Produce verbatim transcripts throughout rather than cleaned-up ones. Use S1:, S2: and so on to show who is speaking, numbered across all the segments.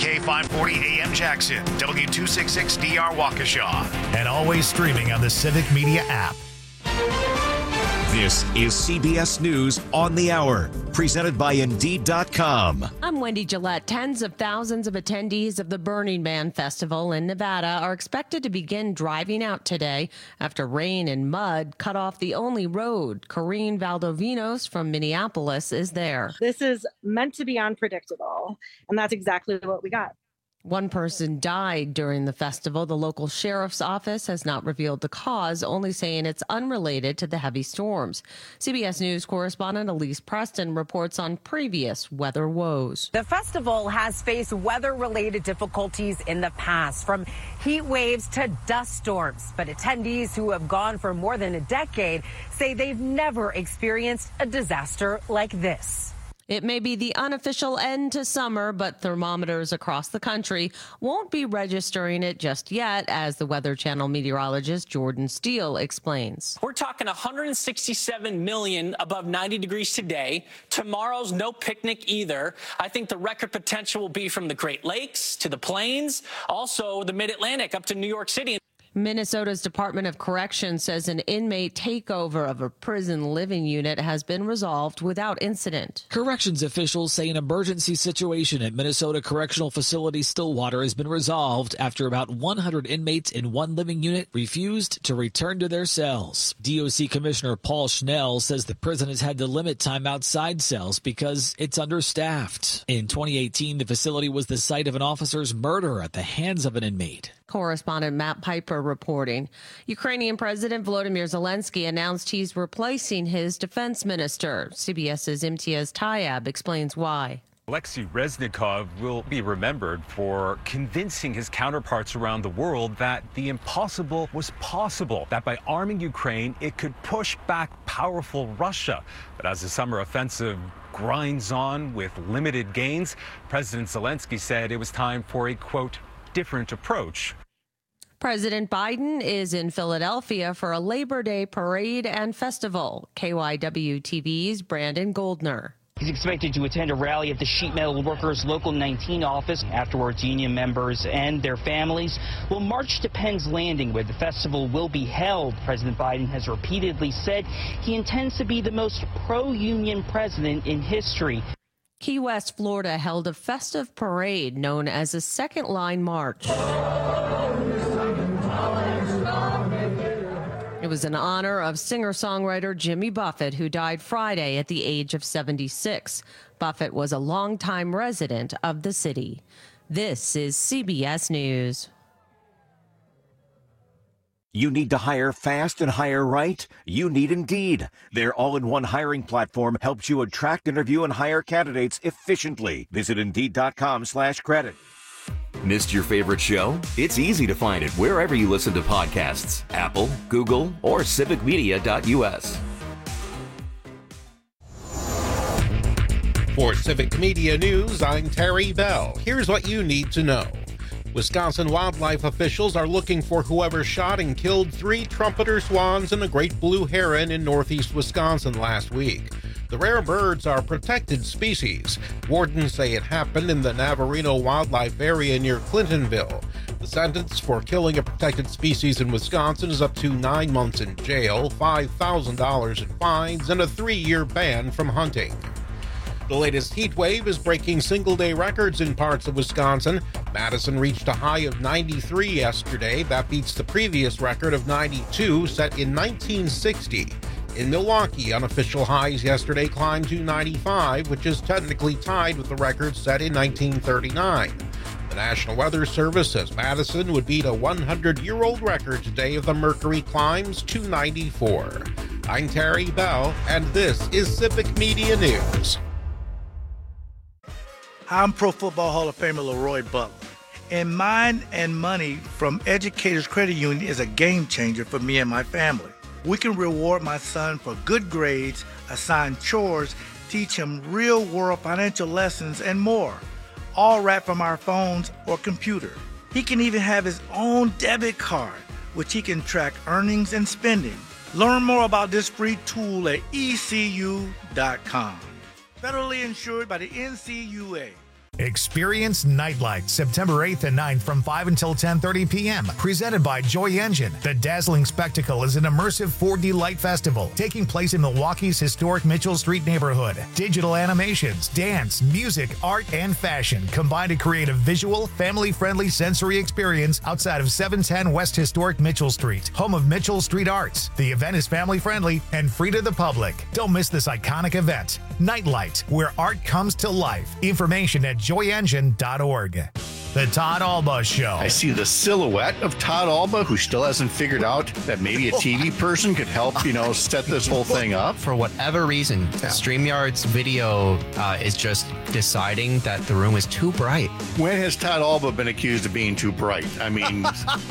S1: K five forty A M Jackson, W two sixty-six D R Waukesha, and always streaming on the Civic Media app.
S2: This is C B S News on the Hour, presented by Indeed dot com.
S3: I'm Wendy Gillette. Tens of thousands of attendees of the Burning Man Festival in Nevada are expected to begin driving out today after rain and mud cut off the only road. Corrine Valdovinos from Minneapolis is there.
S4: This is meant to be unpredictable, and that's exactly what we got.
S3: One person died during the festival. The local sheriff's office has not revealed the cause, only saying it's unrelated to the heavy storms. C B S News correspondent Elise Preston reports on previous weather woes.
S5: The festival has faced weather-related difficulties in the past, from heat waves to dust storms. But attendees who have gone for more than a decade say they've never experienced a disaster like this.
S3: It may be the unofficial end to summer, but thermometers across the country won't be registering it just yet, as the Weather Channel meteorologist Jordan Steele explains.
S6: We're talking one hundred sixty-seven million above ninety degrees today. Tomorrow's no picnic either. I think the record potential will be from the Great Lakes to the Plains, also the Mid-Atlantic up to New York City.
S3: Minnesota's Department of Corrections says an inmate takeover of a prison living unit has been resolved without incident.
S7: Corrections officials say an emergency situation at Minnesota Correctional Facility Stillwater has been resolved after about one hundred inmates in one living unit refused to return to their cells. D O C Commissioner Paul Schnell says the prison has had to limit time outside cells because it's understaffed. In twenty eighteen, the facility was the site of an officer's murder at the hands of an inmate.
S3: Correspondent Matt Piper reporting. Ukrainian President Volodymyr Zelensky announced he's replacing his defense minister. CBS's Imtiaz Tayeb explains why.
S8: Alexei Reznikov will be remembered for convincing his counterparts around the world that the impossible was possible, that by arming Ukraine, it could push back powerful Russia. But as the summer offensive grinds on with limited gains, President Zelensky said it was time for a, quote, different approach.
S3: President Biden is in Philadelphia for a Labor Day parade and festival. K Y W T V's Brandon Goldner.
S9: He's expected to attend a rally at the Sheet Metal Workers Local nineteen office. Afterwards, union members and their families will march to Penn's Landing, where the festival will be held. President Biden has repeatedly said he intends to be the most pro-union president in history.
S3: Key West, Florida held a festive parade known as a Second Line March. It was in honor of singer-songwriter Jimmy Buffett, who died Friday at the age of seventy-six. Buffett was a longtime resident of the city. This is C B S News.
S2: You need to hire fast and hire right? You need Indeed. Their all-in-one hiring platform helps you attract, interview, and hire candidates efficiently. Visit Indeed dot com slash credit.
S10: Missed your favorite show? It's easy to find it wherever you listen to podcasts. Apple, Google, or civic media dot U S.
S11: For Civic Media News, I'm Terry Bell. Here's what you need to know. Wisconsin wildlife officials are looking for whoever shot and killed three trumpeter swans and a great blue heron in northeast Wisconsin last week. The rare birds are protected species. Wardens say it happened in the Navarino Wildlife Area near Clintonville. The sentence for killing a protected species in Wisconsin is up to nine months in jail, five thousand dollars in fines, and a three-year ban from hunting. The latest heat wave is breaking single-day records in parts of Wisconsin. Madison reached a high of ninety-three yesterday. That beats the previous record of ninety-two set in nineteen sixty. In Milwaukee, unofficial highs yesterday climbed to ninety-five, which is technically tied with the record set in nineteen thirty-nine. The National Weather Service says Madison would beat a hundred-year-old record today if the mercury climbs to ninety-four. I'm Terry Bell, and this is Civic Media News.
S12: I'm Pro Football Hall of Famer Leroy Butler, and Mind and Money from Educators Credit Union is a game changer for me and my family. We can reward my son for good grades, assign chores, teach him real-world financial lessons, and more, all right from our phones or computer. He can even have his own debit card, which he can track earnings and spending. Learn more about this free tool at E C U dot com. Federally insured by the N C U A.
S1: Experience Nightlight September eighth and ninth from five until ten thirty p.m. Presented by Joy Engine. The dazzling spectacle is an immersive four D light festival taking place in Milwaukee's historic Mitchell Street neighborhood. Digital animations, dance, music, art, and fashion combine to create a visual, family-friendly sensory experience outside of seven ten West Historic Mitchell Street, home of Mitchell Street Arts. The event is family-friendly and free to the public. Don't miss this iconic event. Nightlight, where art comes to life. Information at joy engine dot org. The Todd Alba Show.
S13: I see the silhouette of Todd Alba, who still hasn't figured out that maybe a T V person could help, you know, set this whole thing up.
S14: For whatever reason, yeah. StreamYard's video uh, is just deciding that the room is too bright.
S13: When has Todd Alba been accused of being too bright? I mean,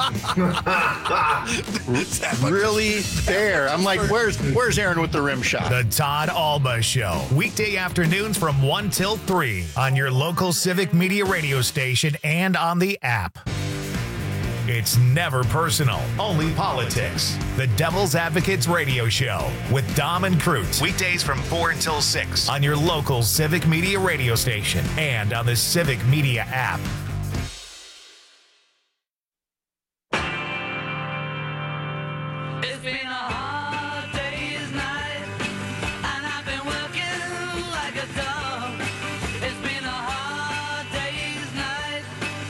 S13: really there. I'm like, where's where's Aaron with the rim shot?
S1: The Todd Alba Show. Weekday afternoons from one till three on your local Civic Media radio station and on the app. It's never personal, only politics. The Devil's Advocates Radio Show with Dom and Cruz. Weekdays from four until six on your local Civic Media radio station and on the Civic Media app.
S15: It's been a hard day's night, and I've been working like a dog. It's been a hard day's night.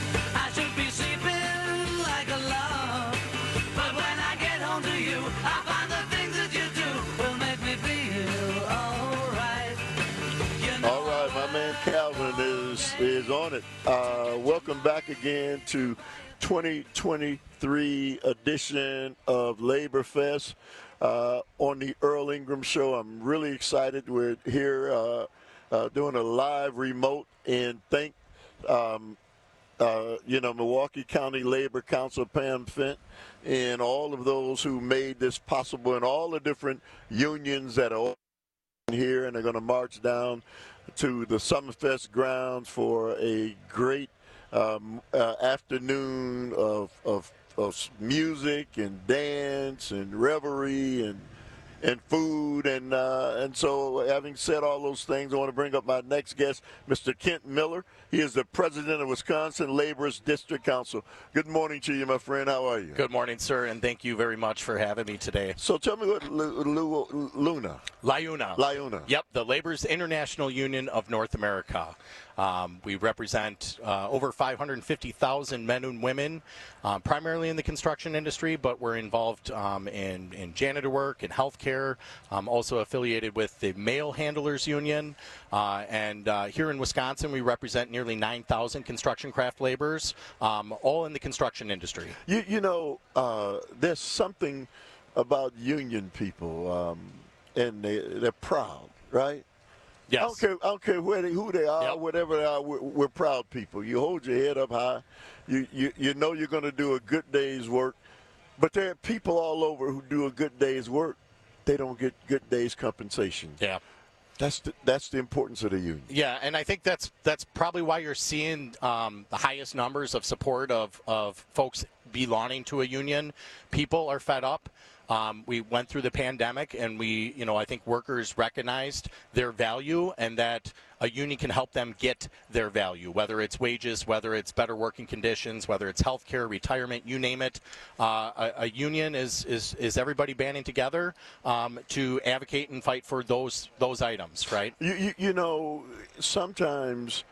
S15: I should be sleeping like a log. But when I get home to you, I find the things that you do will make me feel alright. You know,
S16: all right, my man Calvin is is on it. Uh, welcome back again to twenty twenty-three edition of Labor Fest uh, on the Earl Ingram Show. I'm really excited. We're here uh, uh, doing a live remote, and thank um, uh, you know Milwaukee County Labor Council, Pam Fent, and all of those who made this possible, and all the different unions that are here and are going to march down to the Summerfest grounds for a great Um, uh, afternoon of, of of music and dance and revelry and and food and uh, and so having said all those things, I want to bring up my next guest, Mister Kent Miller. He is the president of Wisconsin Labor's District Council. Good morning to you, my friend. How are you?
S17: Good morning, sir, and thank you very much for having me today.
S16: So tell me what L- L- Luna.
S17: LIUNA.
S16: LIUNA.
S17: Yep, the Labor's International Union of North America. Um, we represent uh, over five hundred fifty thousand men and women, um, primarily in the construction industry, but we're involved um, in, in janitor work and healthcare, um, also affiliated with the Mail Handlers Union. Uh, and uh, here in Wisconsin, we represent nearly nine thousand construction craft laborers, um, all in the construction industry.
S16: You, you know, uh, there's something about union people, um, and they, they're proud, right?
S17: Yes.
S16: I don't care, I don't care where they, who they are, yep. whatever they are, we're, we're proud people. You hold your head up high. You, you, you know you're going to do a good day's work. But there are people all over who do a good day's work. They don't get good day's compensation.
S17: Yeah.
S16: That's the, that's the importance of the union.
S17: Yeah, and I think that's that's probably why you're seeing um, the highest numbers of support of, of folks belonging to a union. People are fed up. Um, we went through the pandemic, and we, you know, I think workers recognized their value and that a union can help them get their value, whether it's wages, whether it's better working conditions, whether it's health care, retirement, you name it. Uh, a, a union is, is, is everybody banding together um, to advocate and fight for those those items, right?
S16: You, you, you know, sometimes,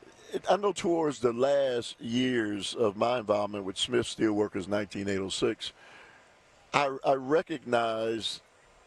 S16: I know towards the last years of my involvement with Smith Steelworkers, nineteen eight oh six, I, I recognized,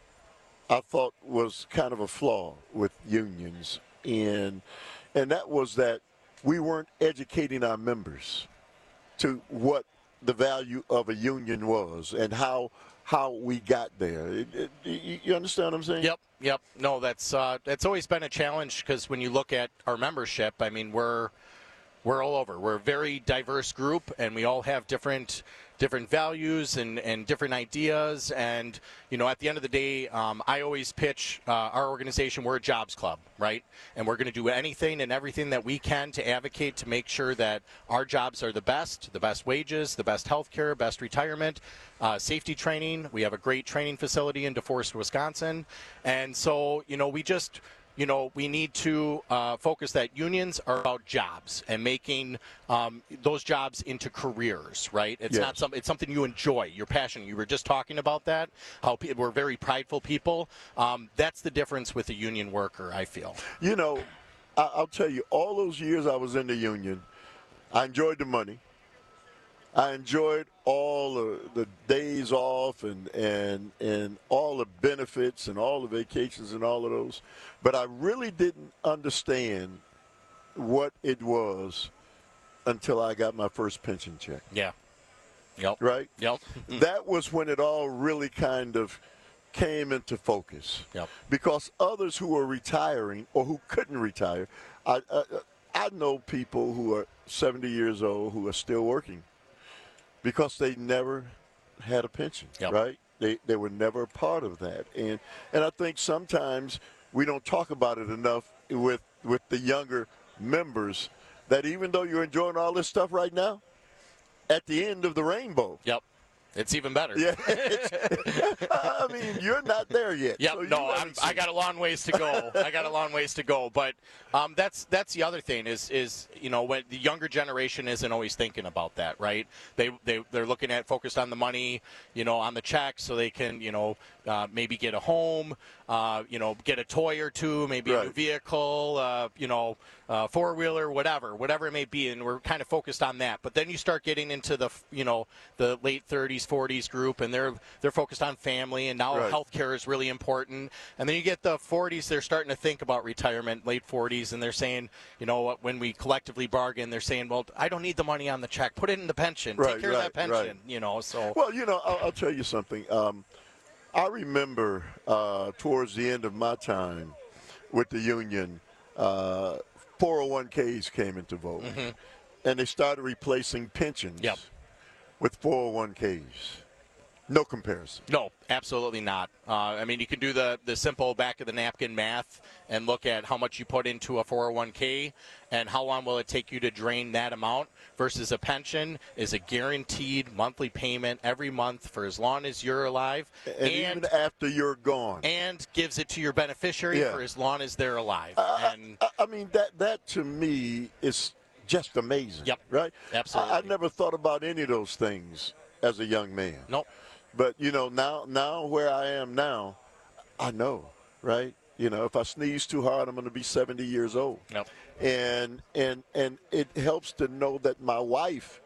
S16: I thought was kind of a flaw with unions, and and that was that we weren't educating our members to what the value of a union was and how how we got there. It, it, you understand what I'm saying?
S17: Yep, yep. No, that's uh, that's always been a challenge, because when you look at our membership, I mean, we're we're all over. We're a very diverse group, and we all have different different values and, and different ideas. And, you know, at the end of the day, um, I always pitch uh, our organization, we're a jobs club, right? And we're going to do anything and everything that we can to advocate to make sure that our jobs are the best, the best wages, the best health care, best retirement, uh, safety training. We have a great training facility in DeForest, Wisconsin. And so, you know, we just... you know, we need to uh, focus that unions are about jobs and making um, those jobs into careers, right? It's
S16: Yes.
S17: not some, it's something you enjoy, you're passionate. You were just talking about that, how pe- we're very prideful people. Um, that's the difference with a union worker, I feel.
S16: You know, I- I'll tell you, all those years I was in the union, I enjoyed the money. I enjoyed all the, the days off and, and and all the benefits and all the vacations and all of those. But I really didn't understand what it was until I got my first pension check.
S17: Yeah. Yep.
S16: Right?
S17: Yep.
S16: That was when it all really kind of came into focus.
S17: Yep.
S16: Because others who were retiring or who couldn't retire, I, I, I know people who are seventy years old who are still working because they never had a pension,
S17: Yep.
S16: right? They they were never a part of that. And and I think sometimes we don't talk about it enough with with the younger members that even though you're enjoying all this stuff right now, at the end of the rainbow.
S17: Yep. It's even better.
S16: Yeah. I mean, you're not there yet.
S17: Yep.
S16: so you
S17: no, I'm,
S16: haven't
S17: I
S16: seen
S17: got a long ways to go. I got a long ways to go. But um, that's that's the other thing is is you know when the younger generation isn't always thinking about that, right? They they they're looking at focused on the money, you know, on the check, so they can you know uh, maybe get a home, uh, you know, get a toy or two, maybe a new
S16: Right.
S17: vehicle, uh, you know, uh, four wheeler, whatever, whatever it may be, and we're kind of focused on that. But then you start getting into the you know the late thirties, forties group, and they're they're focused on family, and now
S16: Right.
S17: healthcare is really important. And then you get the forties, they're starting to think about retirement, late forties, and they're saying, you know, what, when we collectively bargain, they're saying, well, I don't need the money on the check, put it in the pension,
S16: Right,
S17: take care
S16: right,
S17: of that pension,
S16: right.
S17: you know. So
S16: Well, you know, I'll, I'll tell you something. Um, I remember uh, towards the end of my time with the union, uh, four oh one k's came into vogue,
S17: Mhm.
S16: and they started replacing pensions
S17: Yep.
S16: with four oh one k's. No comparison.
S17: No, absolutely not. Uh, I mean, you can do the, the simple back of the napkin math and look at how much you put into a four oh one k and how long will it take you to drain that amount versus a pension is a guaranteed monthly payment every month for as long as you're alive.
S16: And, even after you're gone.
S17: And gives it to your beneficiary
S16: Yeah.
S17: for as long as they're alive.
S16: I,
S17: and
S16: I, I mean, that, that to me is just amazing.
S17: Yep.
S16: Right?
S17: Absolutely.
S16: I, I never thought about any of those things as a young man.
S17: Nope.
S16: But, you know, now now where I am now, I know, right? You know, if I sneeze too hard, I'm going to be seventy years old.
S17: Yep.
S16: And and and it helps to know that my wife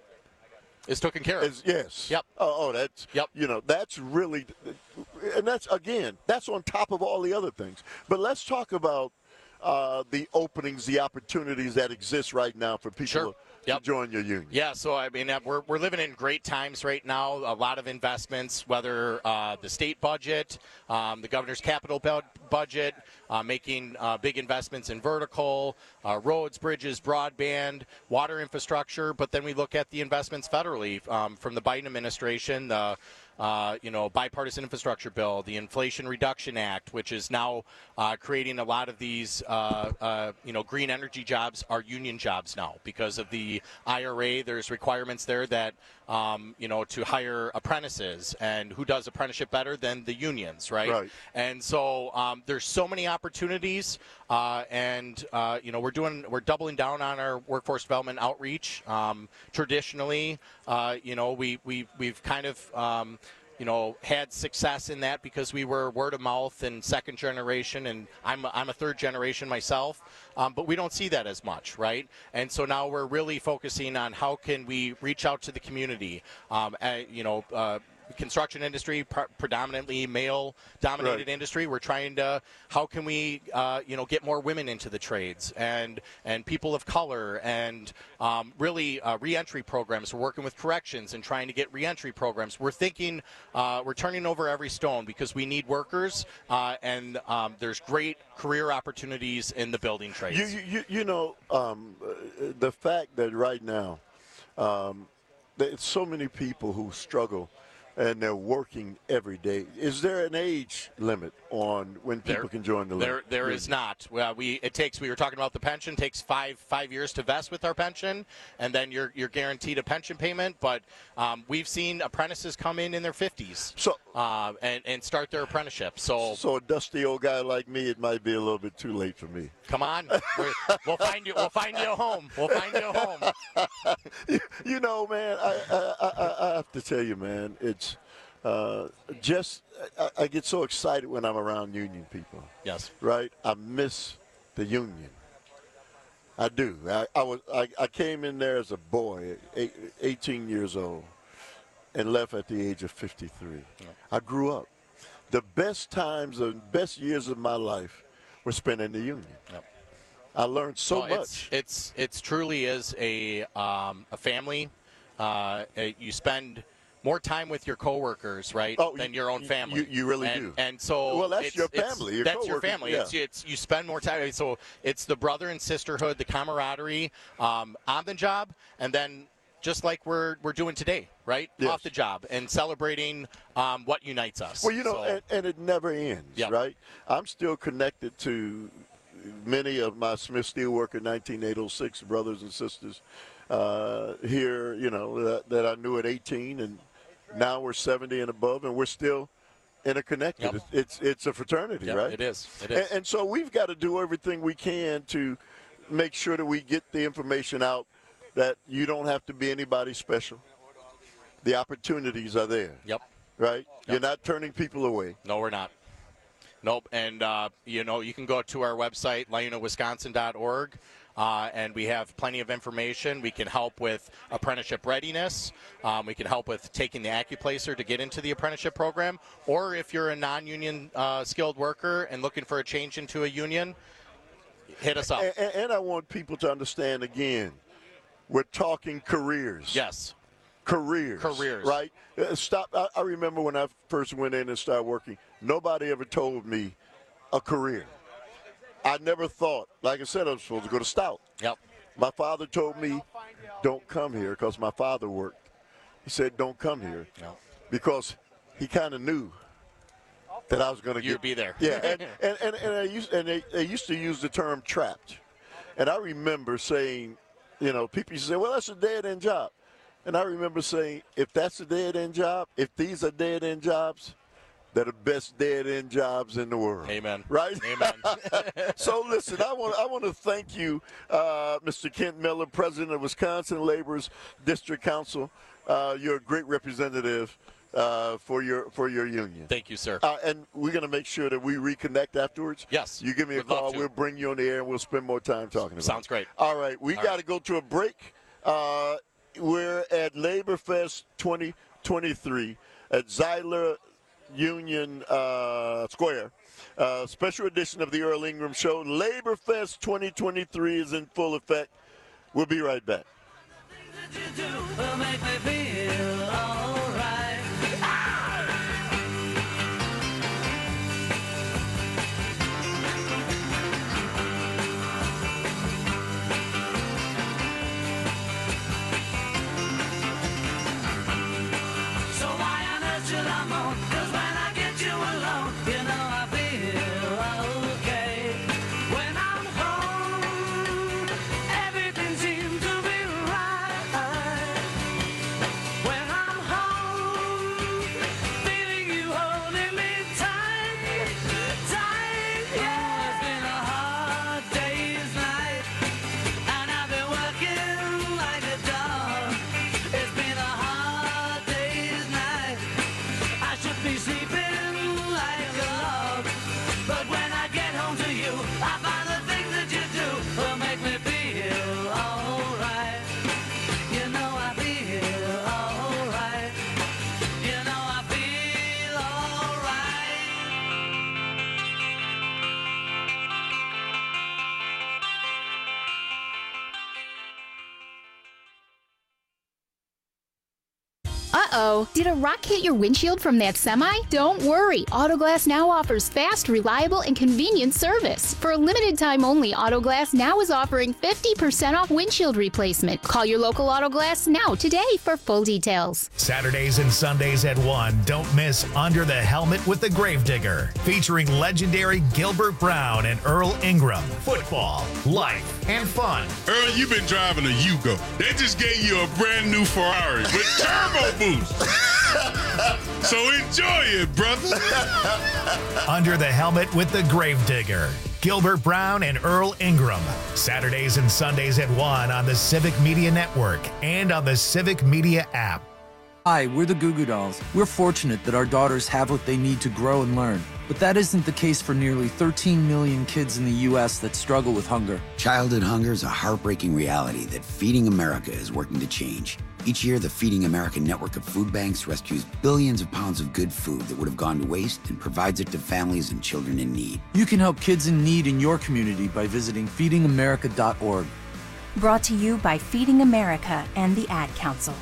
S17: is taken care of.
S16: Is, yes.
S17: Yep.
S16: Oh, oh, that's,
S17: yep.
S16: you know, that's really, and that's, again, that's on top of all the other things. But let's talk about uh, the openings, the opportunities that exist right now for people
S17: Sure.
S16: to
S17: Yep.
S16: join your union.
S17: Yeah, so I mean, uh, we're, we're living in great times right now. A lot of investments, whether uh, the state budget, um, the governor's capital bu- budget, uh, making uh, big investments in vertical, uh, roads, bridges, broadband, water infrastructure. But then we look at the investments federally um, from the Biden administration, the Uh, you know, bipartisan infrastructure bill, the Inflation Reduction Act, which is now uh, creating a lot of these, uh, uh, you know, green energy jobs are union jobs now because of the I R A. There's requirements there that, um, you know, to hire apprentices, and who does apprenticeship better than the unions, right?
S16: Right.
S17: And so um, there's so many opportunities, uh, and uh, you know, we're doing, we're doubling down on our workforce development outreach. Um, traditionally, uh, you know, we we we've kind of um, you know, had success in that because we were word of mouth and second generation, and I'm I'm a third generation myself, um, but we don't see that as much, right? And so now we're really focusing on how can we reach out to the community, um, uh, you know. Uh, construction industry, pr- predominantly male-dominated
S16: Right.
S17: industry. We're trying to, how can we, uh, you know, get more women into the trades and and people of color and um, really uh, reentry programs. We're working with corrections and trying to get reentry programs. We're thinking, uh, we're turning over every stone because we need workers, uh, and um, there's great career opportunities in the building trades.
S16: You, you, you, you know, um, uh, the fact that right now um, there's so many people who struggle and they're working every day. Is there an age limit on when people
S17: There-
S16: can join the
S17: There,
S16: league?
S17: there is not. Well, we it takes. We were talking about the pension. Takes five five years to vest with our pension, and then you're you're guaranteed a pension payment. But um, we've seen apprentices come in in their fifties,
S16: so
S17: uh, and and start their apprenticeship. So
S16: So a dusty old guy like me, it might be a little bit too late for me.
S17: come on, We're, we'll find you. We'll find you a home. We'll find you a home.
S16: you, you know, man, I, I, I, I have to tell you, man, it's uh, just I, I get so excited when I'm around union people.
S17: Yes.
S16: Right? I miss the union. I do. I, I was I, I came in there as a boy, eight, eighteen years old, and left at the age of fifty-three. I grew up. The best times, the best years of my life were spent in the union.
S17: Yep.
S16: I learned so
S17: Well,
S16: much.
S17: It's, it's it's truly is a um, a family. Uh, uh, you spend more time with your coworkers, right,
S16: Oh,
S17: than
S16: you-
S17: your own
S16: you-
S17: family.
S16: you- you really
S17: and,
S16: do.
S17: And so,
S16: Well, that's
S17: it's-
S16: your
S17: it's-
S16: family, your
S17: that's your
S16: coworkers,
S17: family.
S16: yeah.
S17: It's it's you spend more time. So it's the brother and sisterhood, the camaraderie um, on the job, and then just like we're we're doing today, right,
S16: Yes.
S17: off the job, and celebrating um, what unites us.
S16: Well, you know,
S17: So-
S16: and, and it never ends,
S17: Yeah.
S16: right? I'm still connected to many of my Smith Steelworker nineteen eight oh six brothers and sisters uh, here, you know, that, that I knew at eighteen, and now we're seventy and above, and we're still interconnected.
S17: Yep.
S16: It's, it's it's a fraternity,
S17: Yep,
S16: right?
S17: it is. It
S16: And,
S17: is.
S16: and so we've got to do everything we can to make sure that we get the information out that you don't have to be anybody special. The opportunities are there.
S17: Yep.
S16: Right? You're not turning people away.
S17: No, we're not. Nope. And, uh, you know, you can go to our website, Liona Wisconsin dot org, uh, and we have plenty of information. We can help with apprenticeship readiness. Um, we can help with taking the AccuPlacer to get into the apprenticeship program. Or if you're a non-union uh, skilled worker and looking for a change into a union, hit us up.
S16: And, and, and I want people to understand again, we're talking careers.
S17: Yes.
S16: Careers.
S17: Careers.
S16: Right? Uh, Stop. I, I remember when I first went in and started working, nobody ever told me a career. I never thought, like I said, I was supposed to go to Stout.
S17: Yep.
S16: My father told me, don't come here, because my father worked. He said, don't come here,
S17: Yep.
S16: because he kind of knew that I was going to
S17: You'd
S16: get
S17: be there.
S16: Yeah, and and and, and, I used, and they, they used to use the term trapped, and I remember saying, you know, people used to say, well, that's a dead end job, and I remember saying, if that's a dead end job, if these are dead end jobs, they're the best dead end jobs in the world.
S17: Amen.
S16: Right?
S17: Amen.
S16: So listen, I want I want to thank you, uh, Mister Kent Miller, President of Wisconsin Labor's District Council. Uh, you're a great representative uh, for your for your union.
S17: Thank you, sir.
S16: Uh, and we're going to make sure that we reconnect afterwards.
S17: Yes.
S16: You give me a
S17: Would love
S16: call.
S17: to.
S16: We'll bring you on the air, and we'll spend more time talking about it.
S17: Sounds great.
S16: All right. We
S17: All
S16: got to
S17: right.
S16: go to a break. Uh, we're at Labor Fest twenty twenty-three at Zeidler Union uh, Square. Uh, special edition of the Earl Ingram Show. Labor Fest twenty twenty-three is in full effect. We'll be right back.
S15: will make me feel alright. So why on earth should I moan? 'Cause when I get you alone, you know I feel okay. When I'm home, everything seems to be right.
S18: Uh-oh, did a rock hit your windshield from that semi? Don't worry, Autoglass Now offers fast, reliable, and convenient service. For a limited time only, Autoglass Now is offering fifty percent off windshield replacement. Call your local Autoglass Now today for full details.
S1: Saturdays and Sundays at one, don't miss Under the Helmet with the Gravedigger, featuring legendary Gilbert Brown and Earl Ingram. Football, life, and fun.
S19: Earl, you've been driving a Yugo. They just gave you a brand new Ferrari with turbo boost. So enjoy it, brother.
S1: Under the Helmet with the Gravedigger. Gilbert Brown and Earl Ingram. Saturdays and Sundays at one on the Civic Media Network and on the Civic Media app.
S20: Hi, we're the Goo Goo Dolls. We're fortunate that our daughters have what they need to grow and learn. But that isn't the case for nearly thirteen million kids in the U S that struggle with hunger.
S21: Childhood hunger is a heartbreaking reality that Feeding America is working to change. Each year, the Feeding America network of food banks rescues billions of pounds of good food that would have gone to waste and provides it to families and children in need.
S20: You can help kids in need in your community by visiting feeding america dot org.
S22: Brought to you by Feeding America and the Ad Council.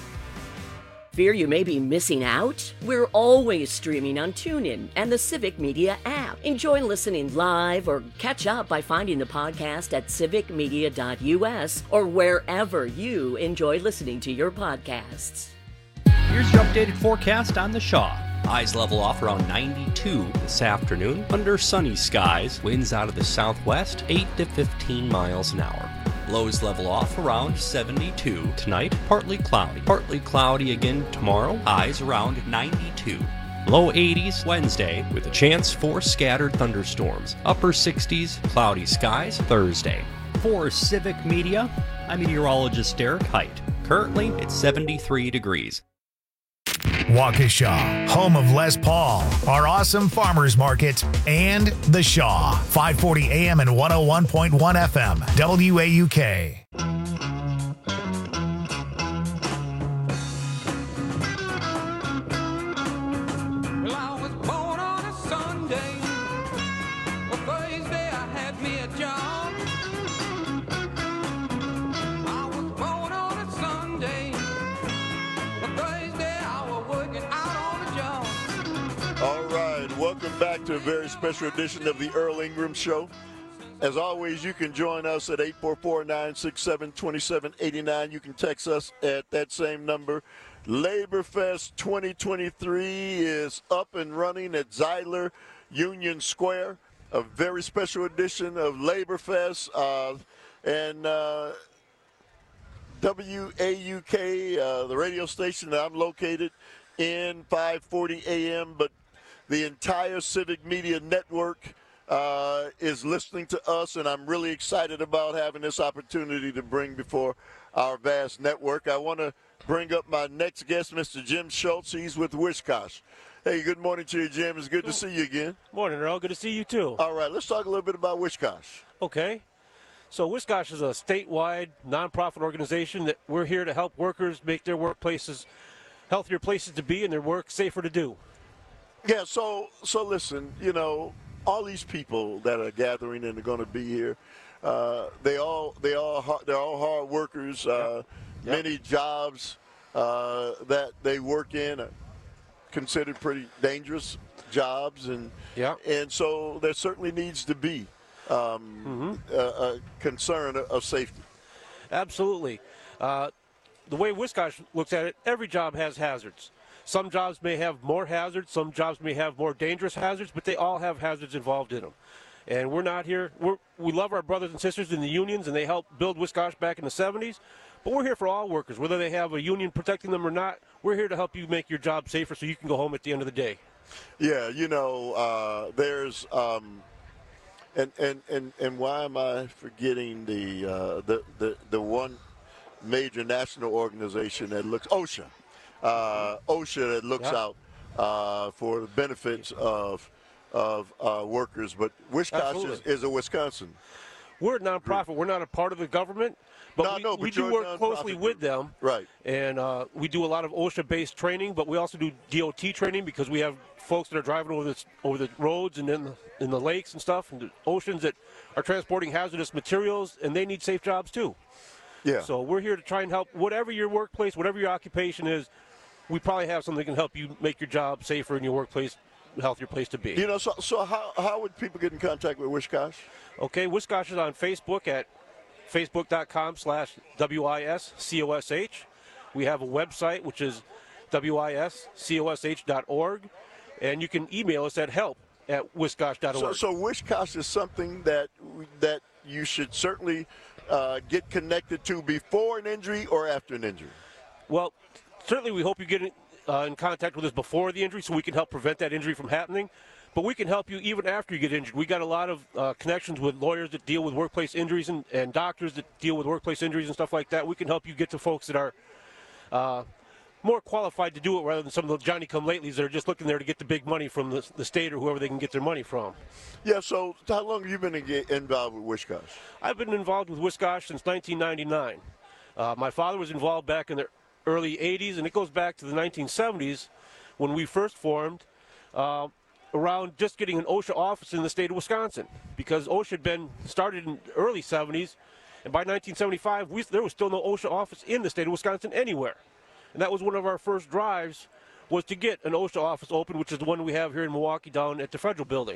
S23: Fear you may be missing out? We're always streaming on TuneIn and the Civic Media app. Enjoy listening live or catch up by finding the podcast at civic media dot u s or wherever you enjoy listening to your podcasts.
S24: Here's your updated forecast on the Shaw. Highs level off around ninety-two this afternoon. Under sunny skies, winds out of the southwest, eight to fifteen miles an hour. Lows level off around seventy-two tonight, partly cloudy. Partly cloudy again tomorrow, highs around ninety-two. Low eighties Wednesday with a chance for scattered thunderstorms. Upper sixties, cloudy skies Thursday. For Civic Media, I'm meteorologist Derek Height. Currently, it's seventy-three degrees.
S1: Waukesha, home of Les Paul, our awesome farmers market, and The Shaw, five forty A M and one oh one point one F M, W A U K.
S15: Well, I was born on a Sunday. Well, Thursday I had me a job. I was born on a Sunday. Well, Thursday I was working out on the job.
S16: All right, welcome back to a very special edition of the Earl Ingram Show. As always, you can join us at eight four four, nine six seven, two seven eight nine. You can text us at that same number. LaborFest twenty twenty-three is up and running at Zeidler Union Square. A very special edition of LaborFest. Uh, and uh, W A U K, uh, the radio station that I'm located in, five forty A M, but the entire Civic Media Network uh, is listening to us, and I'm really excited about having this opportunity to bring before our vast network. I want to bring up my next guest, Mister Jim Schultz. He's with Wishkosh. Hey, good morning to you, Jim. It's good to see you again.
S25: Morning, Earl. Good to see you, too.
S16: All right, let's talk a little bit about Wishkosh.
S25: Okay. So Wishkosh is a statewide nonprofit organization that we're here to help workers make their workplaces healthier places to be and their work safer to do.
S16: Yeah, so so listen, you know, all these people that are gathering and are going to be here, uh, they all they all they're all hard workers. Uh, yep. Many jobs uh, that they work in are considered pretty dangerous jobs, and
S25: yep.
S16: and so there certainly needs to be um, mm-hmm. a, a concern of safety.
S25: Absolutely. Uh, the way Wishkosh looks at it, every job has hazards. Some jobs may have more hazards, some jobs may have more dangerous hazards, but they all have hazards involved in them. And we're not here, we're, we love our brothers and sisters in the unions, and they helped build Wishkosh back in the seventies, but we're here for all workers, whether they have a union protecting them or not. We're here to help you make your job safer so you can go home at the end of the day.
S16: Yeah, you know, uh, there's, um, and, and, and, and why am I forgetting the, uh, the, the, the one major national organization that looks, OSHA. Uh, OSHA that looks
S25: yeah.
S16: out uh, for the benefits of of uh, workers, but Wishkosh is, is a Wisconsin.
S25: We're a nonprofit. We're not a part of the government, but
S16: no,
S25: we,
S16: no, but
S25: we do work closely
S16: group.
S25: with them.
S16: Right.
S25: And uh, we do a lot of OSHA-based training, but we also do D O T training because we have folks that are driving over the over the roads and in the, in the lakes and stuff, and the oceans that are transporting hazardous materials, and they need safe jobs too.
S16: Yeah.
S25: So we're here to try and help whatever your workplace, whatever your occupation is. we probably have something that can help you make your job safer in your workplace, healthier place to be.
S16: You know, so, so how, how would people get in contact with Whiscosh?
S25: Okay, Whiscosh is on Facebook at facebook.com slash W-I-S-C-O-S-H. We have a website, which is W I S C O S H dot org, and you can email us at help at Whiscosh dot org.
S16: So, so Whiscosh is something that that you should certainly uh, get connected to before an injury or after an injury.
S25: Well, certainly we hope you get in, uh, in contact with us before the injury so we can help prevent that injury from happening. But we can help you even after you get injured. We got a lot of uh, connections with lawyers that deal with workplace injuries and, and doctors that deal with workplace injuries and stuff like that. We can help you get to folks that are uh, more qualified to do it rather than some of the Johnny-come-latelys that are just looking there to get the big money from the, the state or whoever they can get their money from.
S16: Yeah, so how long have you been involved with Whiscosh?
S25: I've been involved with Whiscosh since nineteen ninety-nine. Uh, my father was involved back in the early eighties, and it goes back to the nineteen seventies when we first formed uh, around just getting an OSHA office in the state of Wisconsin, because OSHA had been started in the early seventies, and by nineteen seventy-five, we, there was still no OSHA office in the state of Wisconsin anywhere. And that was one of our first drives, was to get an OSHA office open, which is the one we have here in Milwaukee down at the Federal Building.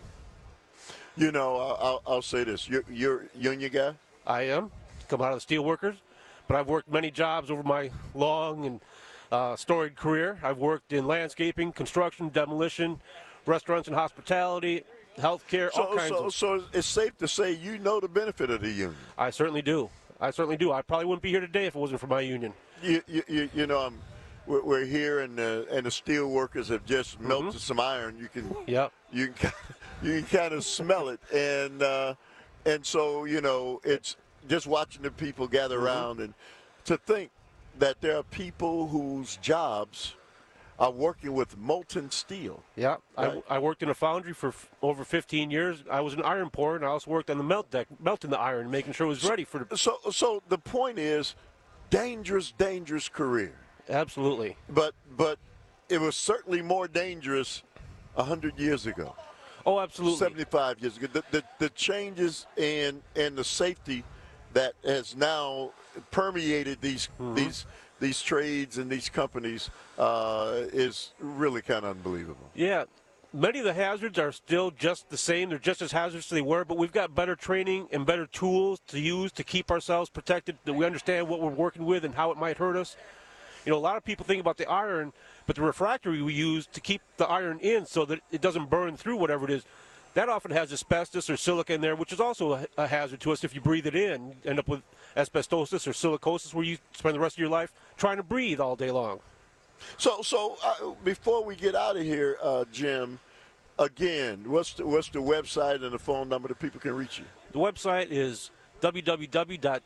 S16: You know, I'll, I'll say this. You're, you're a union guy?
S25: I am. Come out of the steelworkers. But I've worked many jobs over my long and uh, storied career. I've worked in landscaping, construction, demolition, restaurants and hospitality, healthcare,
S16: So,
S25: all kinds
S16: so,
S25: of...
S16: so it's safe to say you know the benefit of the union.
S25: I certainly do. I certainly do. I probably wouldn't be here today if it wasn't for my union.
S16: You, you, you, you know, I'm, we're, we're here, and the and the steel workers have just melted
S25: Mhm.
S16: some iron. You can,
S25: yep.
S16: you can, you can kind of smell it, and uh, and so you know, it's just watching the people gather
S25: Mhm.
S16: around, and to think that there are people whose jobs are working with molten steel.
S25: Yeah,
S16: Right.
S25: I, I worked in a foundry for f- over fifteen years. I was an iron pourer, and I also worked on the melt deck, melting the iron, making sure it was ready for the...
S16: So, so the point is, dangerous, dangerous career.
S25: Absolutely.
S16: But, but it was certainly more dangerous a hundred years ago.
S25: Oh, absolutely.
S16: Seventy-five years ago. The, the, the changes in in the safety that has now permeated these
S25: Mhm.
S16: these these trades and these companies uh, is really kind of unbelievable.
S25: Yeah, many of the hazards are still just the same. They're just as hazardous as they were, but we've got better training and better tools to use to keep ourselves protected, that we understand what we're working with and how it might hurt us. You know, a lot of people think about the iron, but the refractory we use to keep the iron in so that it doesn't burn through whatever it is, that often has asbestos or silica in there, which is also a, a hazard to us if you breathe it in. You end up with asbestosis or silicosis, where you spend the rest of your life trying to breathe all day long.
S16: So, so uh, before we get out of here, uh, Jim, again, what's the, what's the website and the phone number that people can reach you?
S25: The website is w w w dot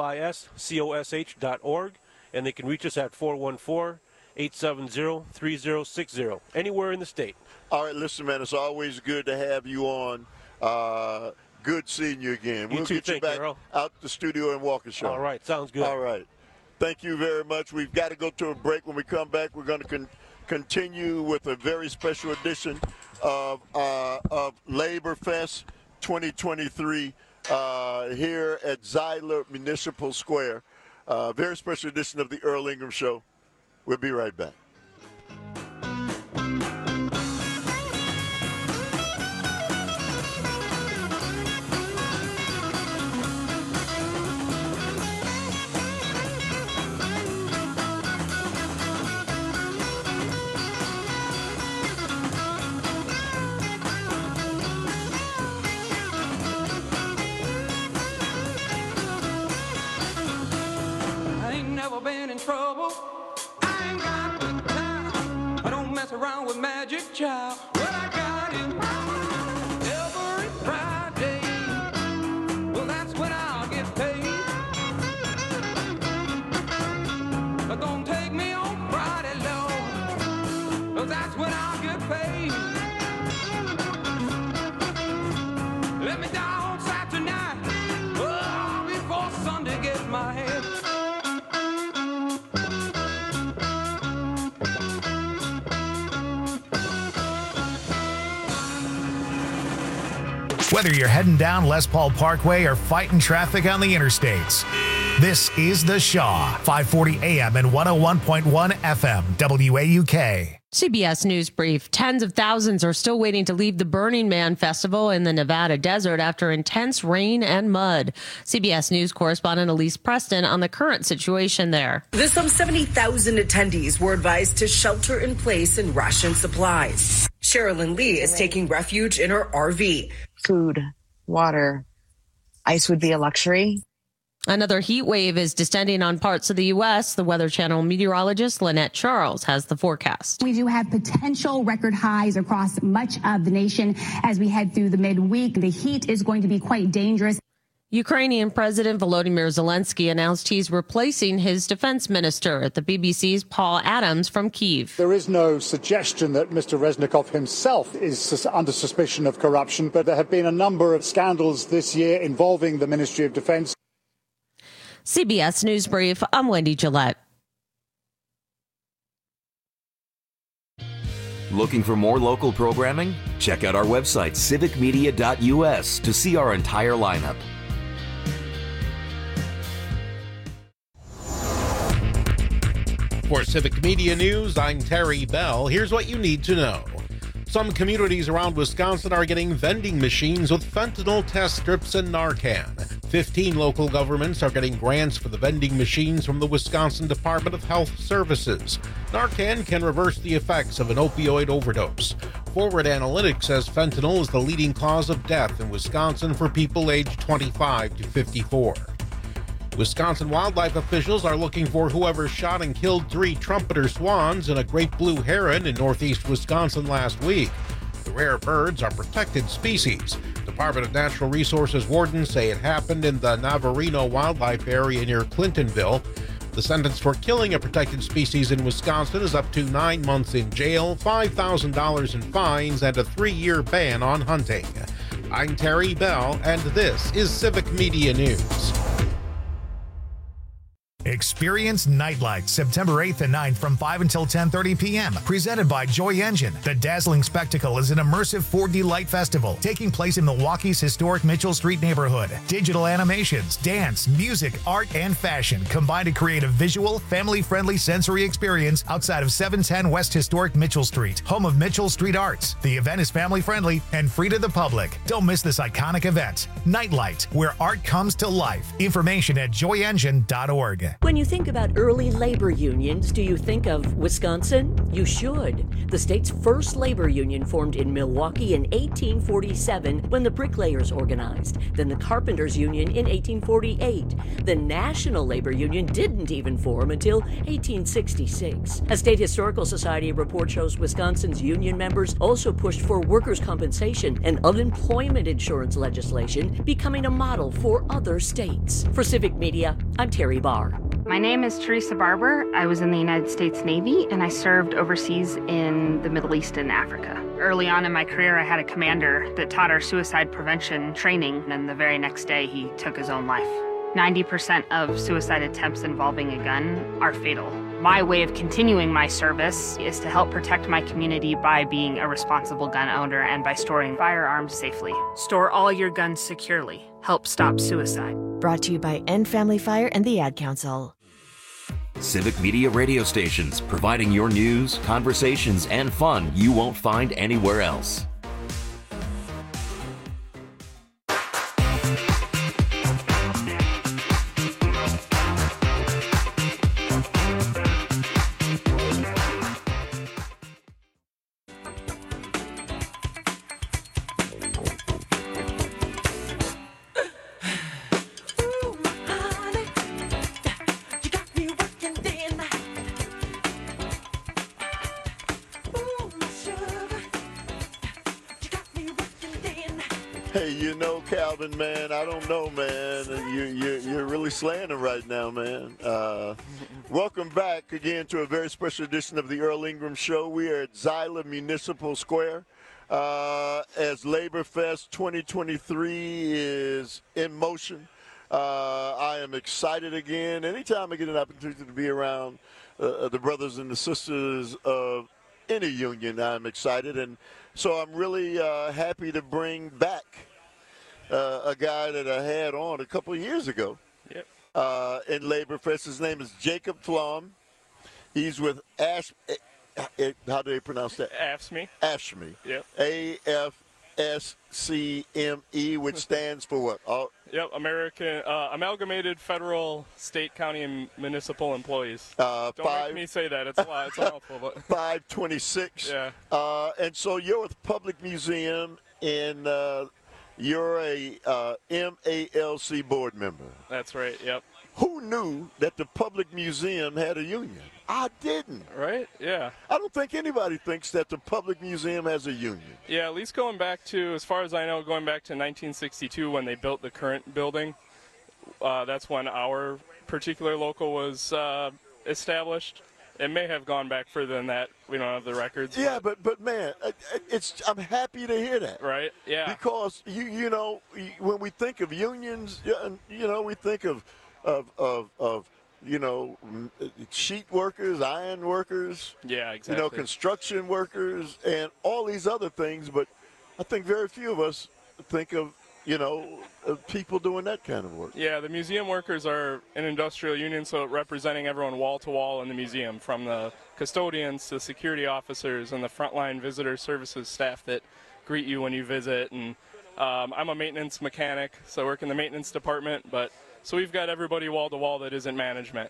S25: wiscosh dot org, and they can reach us at four one four, eight seven zero, three zero six zero, anywhere in the state.
S16: All right, listen, man, it's always good to have you on. Uh, good seeing you again.
S25: You
S16: we'll
S25: too,
S16: get you
S25: thank you,
S16: back
S25: Earl.
S16: out the studio and walk a show.
S25: All right, sounds good.
S16: All right. Thank you very much. We've got to go to a break. When we come back, we're going to con- continue with a very special edition of, uh, of Labor Fest twenty twenty-three uh, here at Zeidler Municipal Square. Uh, very special edition of the Earl Ingram Show. We'll be right back.
S15: I ain't never been in trouble. I ain't got the time. I don't mess around with Magic Child. What I got is every Friday. Well, that's when I'll get paid. But don't take me on Friday, Lord. Well, that's when I'll get paid. Let me down Saturday night. Oh, before Sunday gets my head.
S1: Whether you're heading down Les Paul Parkway or fighting traffic on the interstates, This is The Shaw, five forty A M and one oh one point one F M, W A U K.
S3: C B S News Brief. Tens of thousands are still waiting to leave the Burning Man Festival in the Nevada desert after intense rain and mud. C B S News correspondent Elise Preston on the current situation there.
S4: The some seventy thousand attendees were advised to shelter in place and ration supplies. Sherilyn Lee is taking refuge in her R V.
S5: Food, water, ice would be a luxury.
S3: Another heat wave is descending on parts of the U S. The Weather Channel meteorologist Lynette Charles has the forecast.
S6: We do have potential record highs across much of the nation as we head through the midweek. The heat is going to be quite dangerous.
S3: Ukrainian President Volodymyr Zelensky announced he's replacing his defense minister at the B B C's Paul Adams from Kyiv.
S7: There is no suggestion that Mister Reznikov himself is under suspicion of corruption, but there have been a number of scandals this year involving the Ministry of Defense.
S3: C B S News Brief, I'm Wendy Gillette.
S10: Looking for more local programming? Check out our website, civic media dot U S, to see our entire lineup.
S11: For Civic Media News, I'm Terry Bell. Here's what you need to know. Some communities around Wisconsin are getting vending machines with fentanyl test strips and Narcan. fifteen local governments are getting grants for the vending machines from the Wisconsin Department of Health Services. Narcan can reverse the effects of an opioid overdose. Forward Analytics says fentanyl is the leading cause of death in Wisconsin for people aged twenty-five to fifty-four. Wisconsin wildlife officials are looking for whoever shot and killed three trumpeter swans and a great blue heron in northeast Wisconsin last week. The rare birds are protected species. Department of Natural Resources wardens say it happened in the Navarino wildlife area near Clintonville. The sentence for killing a protected species in Wisconsin is up to nine months in jail, five thousand dollars in fines, and a three-year ban on hunting. I'm Terry Bell, and this is Civic Media News.
S1: Experience Nightlight September eighth and ninth from five until ten thirty p.m. Presented by Joy Engine. The dazzling spectacle is an immersive four D light festival taking place in Milwaukee's historic Mitchell Street neighborhood. Digital animations, dance, music, art, and fashion combine to create a visual, family-friendly sensory experience outside of seven ten West Historic Mitchell Street, home of Mitchell Street Arts. The event is family-friendly and free to the public. Don't miss this iconic event. Nightlight, where art comes to life. Information at joy engine dot org.
S23: When you think about early labor unions, do you think of Wisconsin? You should. The state's first labor union formed in Milwaukee in eighteen forty-seven when the bricklayers organized. Then the carpenters union in eighteen forty-eight. The National Labor Union didn't even form until eighteen sixty-six. A state historical society report shows Wisconsin's union members also pushed for workers' compensation and unemployment insurance legislation, becoming a model for other states. For Civic Media, I'm Terry Barr.
S8: My name is Teresa Barber. I was in the United States Navy and I served overseas in the Middle East and Africa. Early on in my career, I had a commander that taught our suicide prevention training, and the very next day he took his own life. ninety percent of suicide attempts involving a gun are fatal. My way of continuing my service is to help protect my community by being a responsible gun owner and by storing firearms safely. Store all your guns securely. Help stop suicide.
S26: Brought to you by End Family Fire and the Ad Council.
S10: Civic Media radio stations, providing your news, conversations, and fun you won't find anywhere else.
S16: Hey, you know, Calvin, man, I don't know, man. You, you, you're really slaying it right now, man. Uh, welcome back again to a very special edition of the Earl Ingram Show. We are at Zyla Municipal Square uh, as Labor Fest twenty twenty-three is in motion. Uh, I am excited again. Anytime I get an opportunity to be around uh, the brothers and the sisters of any union, I'm excited. And so I'm really uh, happy to bring back uh, a guy that I had on a couple of years ago.
S25: Yep.
S16: uh, in Labor Fest. His name is Jacob Flom. He's with Ash. How do they pronounce that?
S2: AFSCME.
S16: AFSCME.
S2: Yep.
S16: A F S C M E, which stands for what? All,
S2: Yep, American uh, Amalgamated Federal, State, County, and Municipal Employees.
S16: Uh,
S2: Don't
S16: five,
S2: make me say that. It's a lot. It's a mouthful. But.
S16: five twenty-six.
S2: Yeah.
S16: Uh, and so you're with Public Museum, and uh, you're a uh, M A L C board member.
S2: That's right. Yep.
S16: Who knew that the Public Museum had a union? I didn't.
S2: Right? Yeah.
S16: I don't think anybody thinks that the Public Museum has a union.
S2: Yeah, at least going back to, as far as I know, going back to nineteen sixty-two when they built the current building. Uh, that's when our particular local was uh, established. It may have gone back further than that. We don't have the records.
S16: Yeah, but but man, it's I'm happy to hear that.
S2: Right? Yeah.
S16: Because you you know when we think of unions, you know we think of of of, of you know, sheet workers, iron workers,
S2: yeah, exactly.
S16: you know, construction workers, and all these other things. But I think very few of us think of, you know, of people doing that kind of work.
S2: Yeah, the museum workers are an industrial union, so representing everyone wall to wall in the museum, from the custodians to security officers and the frontline visitor services staff that greet you when you visit. And um, I'm a maintenance mechanic, so I work in the maintenance department, but so we've got everybody wall to wall that isn't management,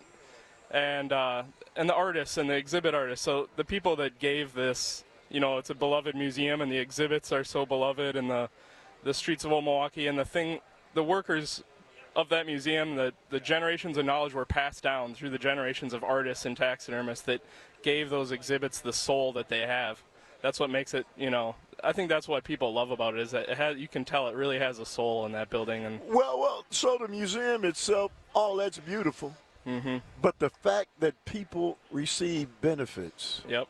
S2: and uh, and the artists and the exhibit artists. So the people that gave this, you know, it's a beloved museum, and the exhibits are so beloved, and the the streets of Old Milwaukee, and the thing, the workers of that museum, the the generations of knowledge were passed down through the generations of artists and taxidermists that gave those exhibits the soul that they have. That's what makes it, you know. I think that's what people love about it, is that it has, you can tell it really has a soul in that building. And
S16: well, well, so the museum itself, all that's beautiful.
S2: Mm-hmm.
S16: But the fact that people receive benefits,
S2: yep,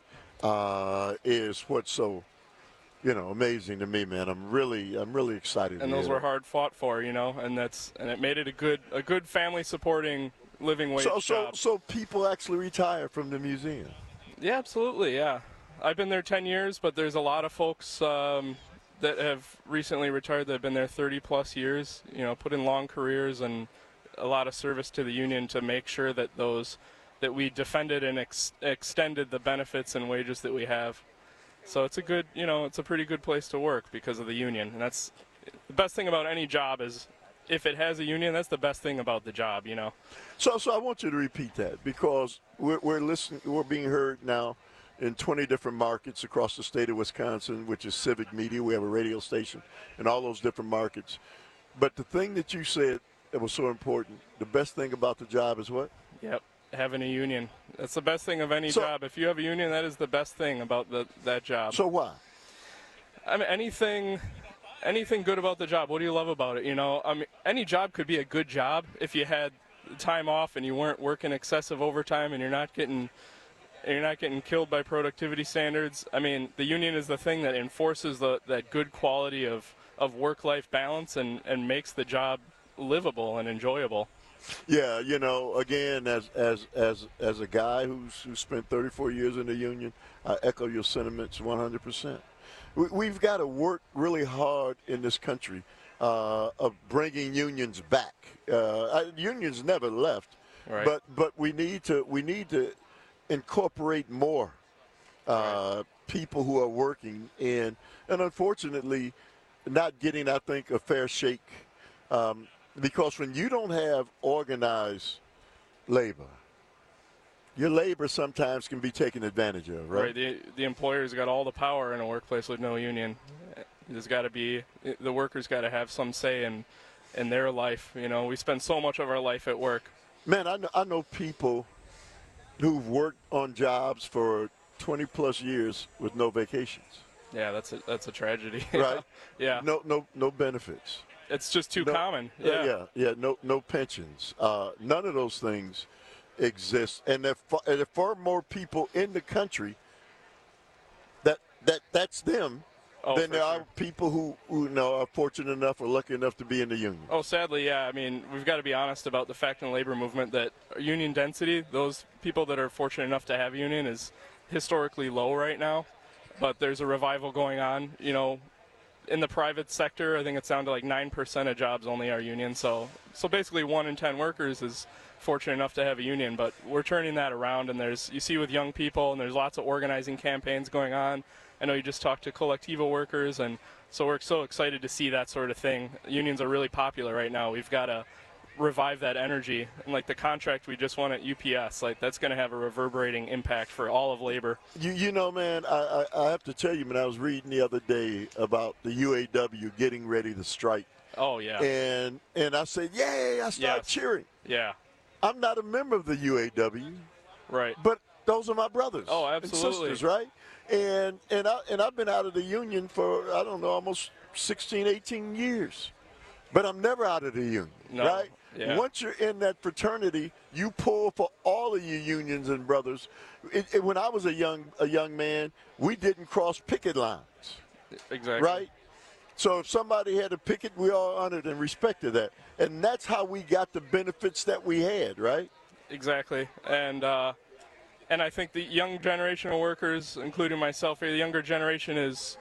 S16: uh, is what's so, you know, amazing to me, man. I'm really, I'm really excited.
S2: And
S16: to
S2: those
S16: hear
S2: were
S16: that.
S2: hard fought for, you know, and that's and it made it a good, a good family supporting living wage
S16: So, so,
S2: job.
S16: so people actually retire from the museum.
S2: Yeah, absolutely. Yeah, I've been there ten years, but there's a lot of folks um, that have recently retired that have been there thirty plus years. You know, put in long careers and a lot of service to the union to make sure that those that we defended and ex- extended the benefits and wages that we have. So it's a good, you know, it's a pretty good place to work because of the union, and that's the best thing about any job is if it has a union. That's the best thing about the job, you know.
S16: So, so I want you to repeat that, because we're, we're listening, we're being heard now in twenty different markets across the state of Wisconsin, which is Civic Media. We have a radio station in all those different markets. But the thing that you said that was so important, the best thing about the job is what?
S2: Yep, having a union. That's the best thing of any
S16: So-
S2: job. If you have a union, that is the best thing about the, that job.
S16: So why?
S2: I mean, anything, anything good about the job. What do you love about it? You know, I mean, any job could be a good job if you had time off and you weren't working excessive overtime and you're not getting, you're not getting killed by productivity standards. I mean, the union is the thing that enforces the that good quality of, of work-life balance and, and makes the job livable and enjoyable.
S16: Yeah, you know, again, as as as as a guy who's who spent thirty-four years in the union, I echo your sentiments one hundred percent. We, we've got to work really hard in this country uh, of bringing unions back. Uh, unions never left,
S2: Right.
S16: but but we need to we need to incorporate more uh, people who are working in, and unfortunately, not getting, I think, a fair shake. Um, Because when you don't have organized labor, your labor sometimes can be taken advantage of, right?
S2: Right. The the employer's got all the power in a workplace with no union. There's got to be the workers got to have some say in in their life. You know, we spend so much of our life at work.
S16: Man, I know, I know people who've worked on jobs for twenty plus years with no vacations.
S2: Yeah, that's a that's a tragedy.
S16: Right?
S2: Yeah.
S16: No, no, no benefits.
S2: It's just too
S16: No-
S2: common.
S16: uh,
S2: Yeah.
S16: yeah, yeah. No, no pensions. Uh, none of those things exist, and there, fa- and there are far more people in the country that that that's them
S2: Oh,
S16: than
S2: for
S16: there
S2: sure.
S16: are people who, who you know are fortunate enough or lucky enough to be in the union.
S2: Oh, sadly, yeah. I mean, we've got to be honest about the fact in the labor movement that union density, those people that are fortunate enough to have a union, is historically low right now. But there's a revival going on. You know, in the private sector, I think it's down to like nine percent of jobs only are union. So, so basically one in ten workers is fortunate enough to have a union, but we're turning that around, and there's, you see with young people, and there's lots of organizing campaigns going on. I know you just talked to Colectivo workers, and so we're so excited to see that sort of thing. Unions are really popular right now. We've got to revive that energy, and like the contract we just won at U P S, like that's going to have a reverberating impact for all of labor.
S16: You you know, man, I, I, I have to tell you, man, I was reading the other day about the U A W getting ready to strike.
S2: Oh, yeah.
S16: And and I said, yay, I started
S2: Yes.
S16: cheering.
S2: Yeah.
S16: I'm not a member of the U A W.
S2: Right.
S16: But those are my brothers.
S2: Oh, absolutely.
S16: And sisters, right? And and I and I've been out of the union for, I don't know, almost sixteen, eighteen years. But I'm never out of the union,
S2: No.
S16: right?
S2: Yeah.
S16: Once you're in that fraternity, you pull for all of your unions and brothers. It, it, when I was a young a young man, we didn't cross picket lines.
S2: Exactly.
S16: Right? So if somebody had a picket, we all honored and respected that. And that's how we got the benefits that we had, right?
S2: Exactly. And uh, and I think the young generation of workers, including myself, the younger generation is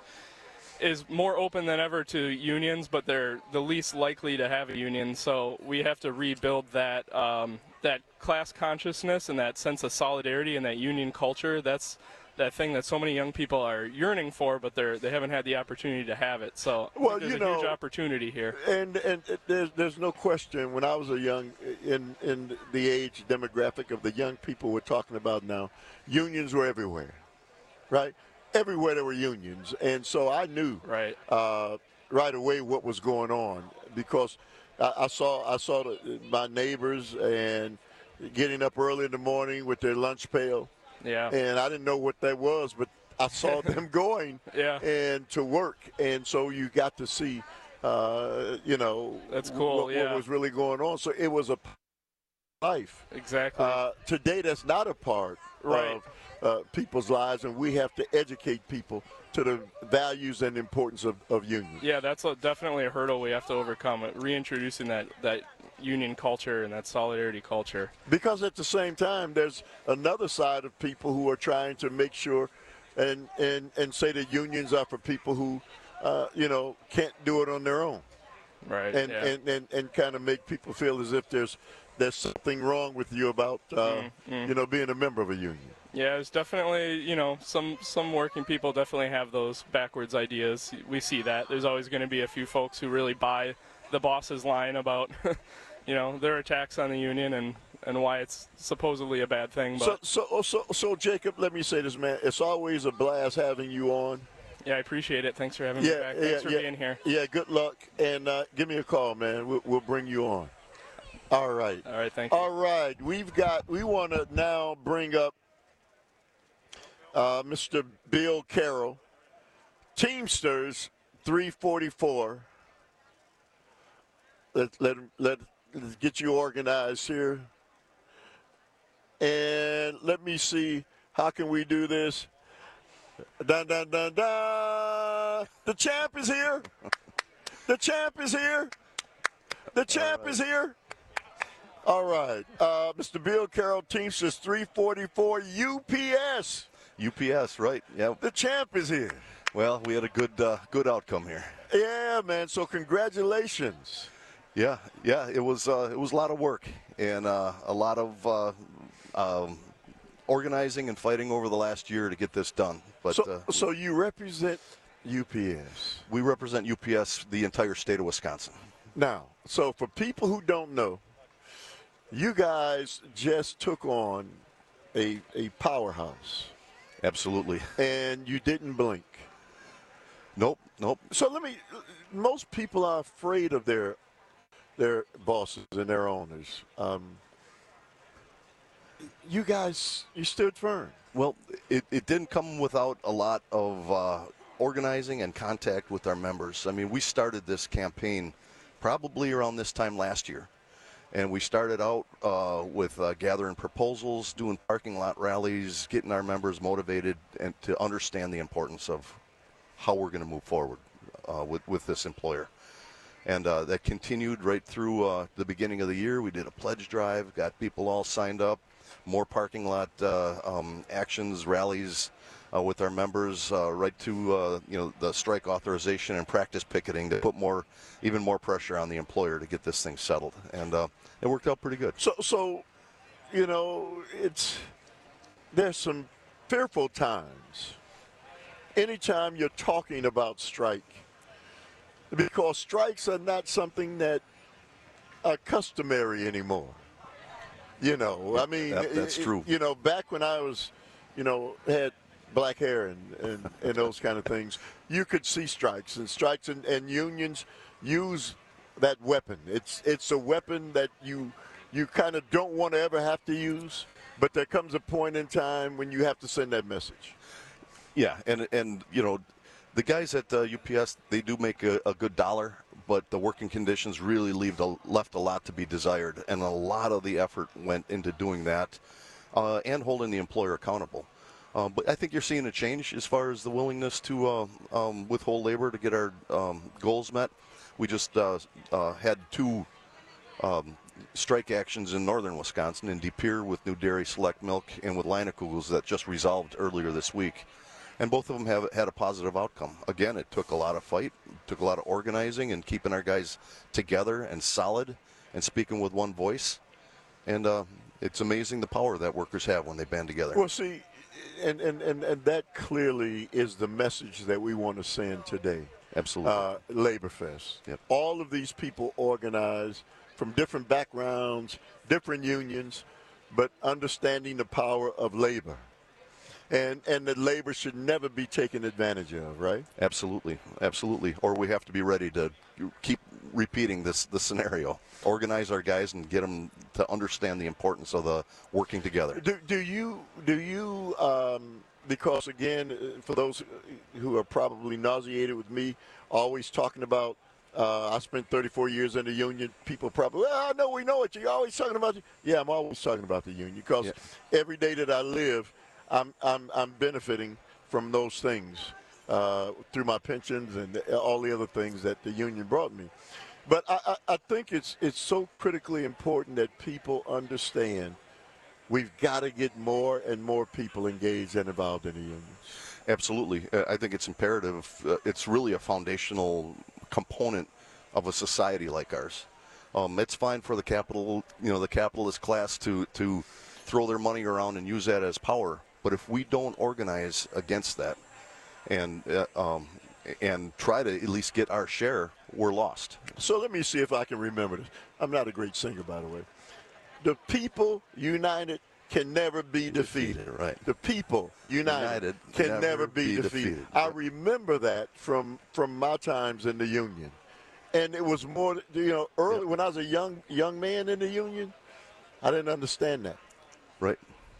S2: is more open than ever to unions, but they're the least likely to have a union. So we have to rebuild that um, that class consciousness and that sense of solidarity and that union culture. That's that thing that so many young people are yearning for, but they're they haven't had the opportunity to have it. So I
S16: Well,
S2: think there's
S16: you
S2: a
S16: know,
S2: huge opportunity here.
S16: And and it- there's there's no question. When I was a young, in in the age demographic of the young people we're talking about now, unions were everywhere, right? Everywhere there were unions, and so I knew
S2: right
S16: uh, right away what was going on because I, I saw I saw the, my neighbors and getting up early in the morning with their lunch pail.
S2: Yeah.
S16: And I didn't know what that was, but I saw them going
S2: yeah.
S16: and to work, and so you got to see, uh, you know,
S2: That's cool,
S16: what,
S2: yeah.
S16: what was really going on. So it was a life.
S2: Exactly.
S16: Uh, today, that's not a part
S2: Right.
S16: of uh, people's lives, and we have to educate people to the values and importance of, of unions.
S2: Yeah, that's a, definitely a hurdle we have to overcome. Reintroducing that, that union culture and that solidarity culture.
S16: Because at the same time, there's another side of people who are trying to make sure and, and, and say that unions are for people who, uh, you know, can't do it on their own.
S2: Right.
S16: And,
S2: yeah.
S16: and, and, and kind of make people feel as if there's there's something wrong with you about, uh,
S2: Mm, mm.
S16: you know, being a member of a union.
S2: Yeah, it's definitely, you know, some some working people definitely have those backwards ideas. We see that. There's always going to be a few folks who really buy the boss's line about, you know, their attacks on the union and, and why it's supposedly a bad thing. But
S16: So, so, so, so, Jacob, let me say this, man. It's always a blast having you on.
S2: yeah, I appreciate it. Thanks for having me back. Thanks for
S16: yeah,
S2: being here.
S16: Yeah, good luck. And uh, give me a call, man. We'll, we'll bring you on. All right.
S2: All right, thank you.
S16: All right. We've got, we want to now bring up uh, Mister Bill Carroll, Teamsters three forty-four. Let, let, let, let's get you organized here. And let me see, how can we do this? Dun, dun, dun, dun. The champ is here. The champ is here. The champ is here. All right. Uh, Mister Bill Carroll, Teamsters three forty-four U P S.
S9: U P S, right? Yeah.
S16: The champ is here.
S9: Well, we had a good uh, good outcome here.
S16: Yeah, man. So congratulations.
S9: Yeah, yeah. It was uh, it was a lot of work and uh, a lot of uh, um, organizing and fighting over the last year to get this done. But
S16: So,
S9: uh,
S16: so you represent U P S.
S9: we represent U P S, the entire state of Wisconsin.
S16: Now, so for people who don't know, you guys just took on a a powerhouse.
S9: Absolutely.
S16: And you didn't blink.
S9: Nope, nope.
S16: So let me. Most people are afraid of their their bosses and their owners. Um, you guys, you stood firm.
S9: Well, it, it didn't come without a lot of uh, organizing and contact with our members. I mean, we started this campaign probably around this time last year. And we started out uh, with uh, gathering proposals, doing parking lot rallies, getting our members motivated and to understand the importance of how we're going to move forward uh, with, with this employer. And uh, that continued right through uh, the beginning of the year. We did a pledge drive, got people all signed up. more parking lot uh, um, actions, rallies uh, with our members, uh, right to uh, you know the strike authorization and practice picketing to put more, even more pressure on the employer to get this thing settled, and uh, it worked out pretty good.
S16: So, so, you know, it's there's some fearful times. Anytime you're talking about strike, because strikes are not something that are customary anymore. You know, I mean,
S9: that, that's
S16: it,
S9: true.
S16: You know, back when I was, you know, had black hair and, and, and those kind of things, you could see strikes, and strikes and, and unions use that weapon. It's it's a weapon that you you kind of don't want to ever have to use, but there comes a point in time when you have to send that message.
S9: Yeah, and and you know, the guys at uh, U P S, they do make a, a good dollar, but the working conditions really leave a, left a lot to be desired, and a lot of the effort went into doing that uh, and holding the employer accountable. Um, but I think you're seeing a change as far as the willingness to uh, um, withhold labor to get our um, goals met. We just uh, uh, had two um, strike actions in northern Wisconsin, in De Pere with New Dairy Select Milk and with Leinekugels that just resolved earlier this week. And both of them have had a positive outcome. Again, it took a lot of fight, took a lot of organizing and keeping our guys together and solid and speaking with one voice. And uh, it's amazing the power that workers have when they band together.
S16: Well, see, and, and, and, and that clearly is the message that we want to send today.
S9: Absolutely.
S16: Uh, Labor Fest.
S9: Yep.
S16: All of these people organized from different backgrounds, different unions, but understanding the power of labor. And and that labor should never be taken advantage of, right?
S9: Absolutely, absolutely. Or we have to be ready to keep repeating this, this scenario. Organize our guys and get them to understand the importance of the working together.
S16: Do, do you, do you um, because, again, for those who are probably nauseated with me always talking about, uh, I spent thirty-four years in the union, people probably, well, I know we know it, you're always talking about it. Yeah, I'm always talking about the union because yeah. every day that I live, I'm, I'm, I'm benefiting from those things uh, through my pensions and all the other things that the union brought me. But I, I, I think it's it's so critically important that people understand we've got to get more and more people engaged and involved in the union.
S9: Absolutely. I think it's imperative. Uh, it's really a foundational component of a society like ours. Um, it's fine for the capital, you know, the capitalist class to, to throw their money around and use that as power. But if we don't organize against that and uh, um, and try to at least get our share, we're lost.
S16: So let me see if I can remember this. I'm not a great singer, by the way. The people united can never be defeated.
S9: defeated right.
S16: The people united, united can never, never be, be defeated. defeated. I remember that from from my times in the union. And it was more, you know, early yep. when I was a young young man in the union, I didn't understand that.
S9: Right.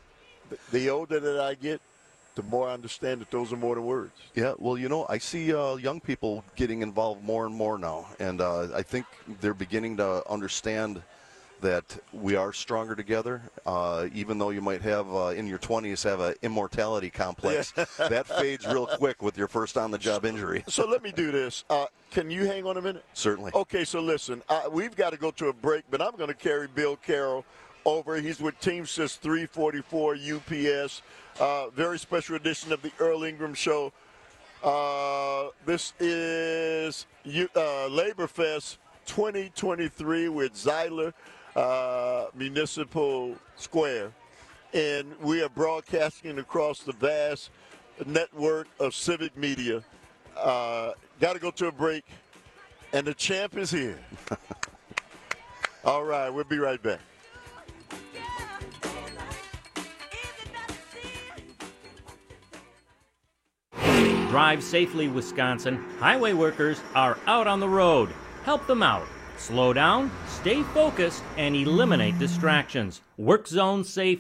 S16: The older that I get, the more I understand that those are more than words.
S9: Yeah, well, you know, I see uh, young people getting involved more and more now, and uh, I think they're beginning to understand that we are stronger together, uh, even though you might have, uh, in your twenties, have an immortality complex. Yeah. That fades real quick with your first on-the-job injury.
S16: So let me do this. Uh, can you hang on a minute?
S9: Certainly.
S16: Okay, so listen, uh, we've got to go to a break, but I'm going to carry Bill Carroll over. He's with Teamsters three forty-four U P S. Uh, very special edition of the Earl Ingram Show. Uh, this is U- uh, Labor Fest twenty twenty-three with Zeidler uh, Municipal Square. And we are broadcasting across the vast network of civic media. Uh, got to go to a break. And the champ is here. All right, we'll be right back.
S12: Drive safely, Wisconsin. Highway workers are out on the road. Help them out. Slow down, stay focused, and eliminate distractions. Work zone safety.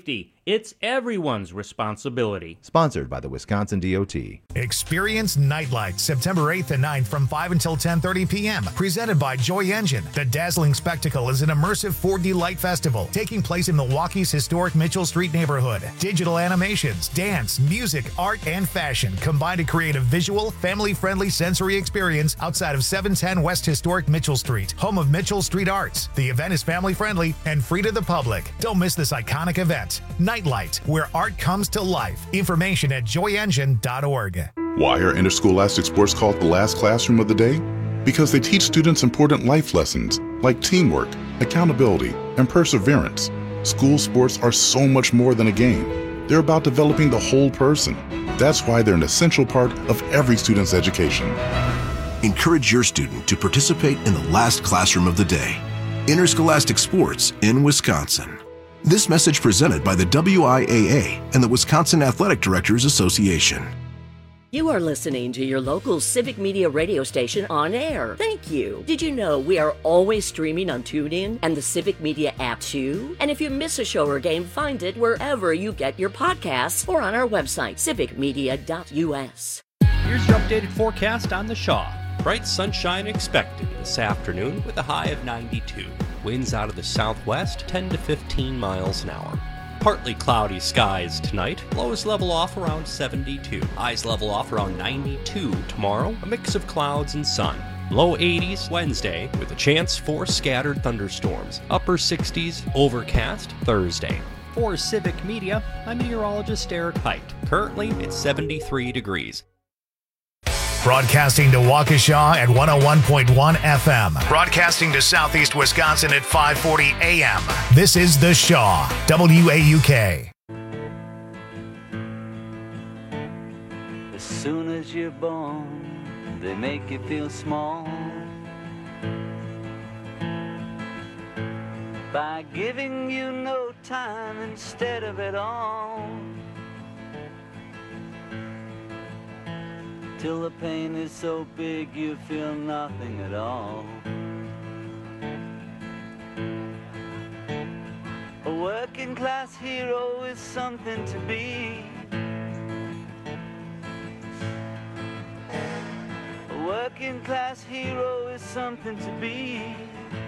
S12: It's everyone's responsibility.
S13: Sponsored by the Wisconsin D O T.
S1: Experience Nightlight September eighth and ninth from five until ten thirty p.m. Presented by Joy Engine. The dazzling spectacle is an immersive four D light festival taking place in Milwaukee's historic Mitchell Street neighborhood. Digital animations, dance, music, art, and fashion combine to create a visual, family-friendly sensory experience outside of seven ten West Historic Mitchell Street, home of Mitchell Street Arts. The event is family-friendly and free to the public. Don't miss this iconic event. Nightlight, where art comes to life. Information at joy engine dot org.
S14: Why are interscholastic sports called the last classroom of the day? Because they teach students important life lessons like teamwork, accountability, and perseverance. School sports are so much more than a game. They're about developing the whole person. That's why they're an essential part of every student's education.
S17: Encourage your student to participate in the last classroom of the day. Interscholastic sports in Wisconsin. This message presented by the W I A A and the Wisconsin Athletic Directors Association.
S23: You are listening to your local Civic Media radio station on air. Thank you. Did you know we are always streaming on TuneIn and the Civic Media app too? And if you miss a show or game, find it wherever you get your podcasts or on our website, civic media dot u s.
S24: Here's your updated forecast on the Shaw. Bright sunshine expected this afternoon with a high of ninety-two. Winds out of the southwest ten to fifteen miles an hour. Partly cloudy skies tonight. Lows level off around seventy-two. Highs level off around ninety-two tomorrow. A mix of clouds and sun. Low eighties Wednesday with a chance for scattered thunderstorms. Upper sixties overcast Thursday. For Civic Media, I'm meteorologist Eric Height. Currently, it's seventy-three degrees.
S1: Broadcasting to Waukesha at one oh one point one F M. Broadcasting to Southeast Wisconsin at five forty A M. This is The Shaw, W A U K.
S15: As soon as you're born, they make you feel small by giving you no time instead of it all. Till the pain is so big you feel nothing at all. A working class hero is something to be. A working class hero is something to be.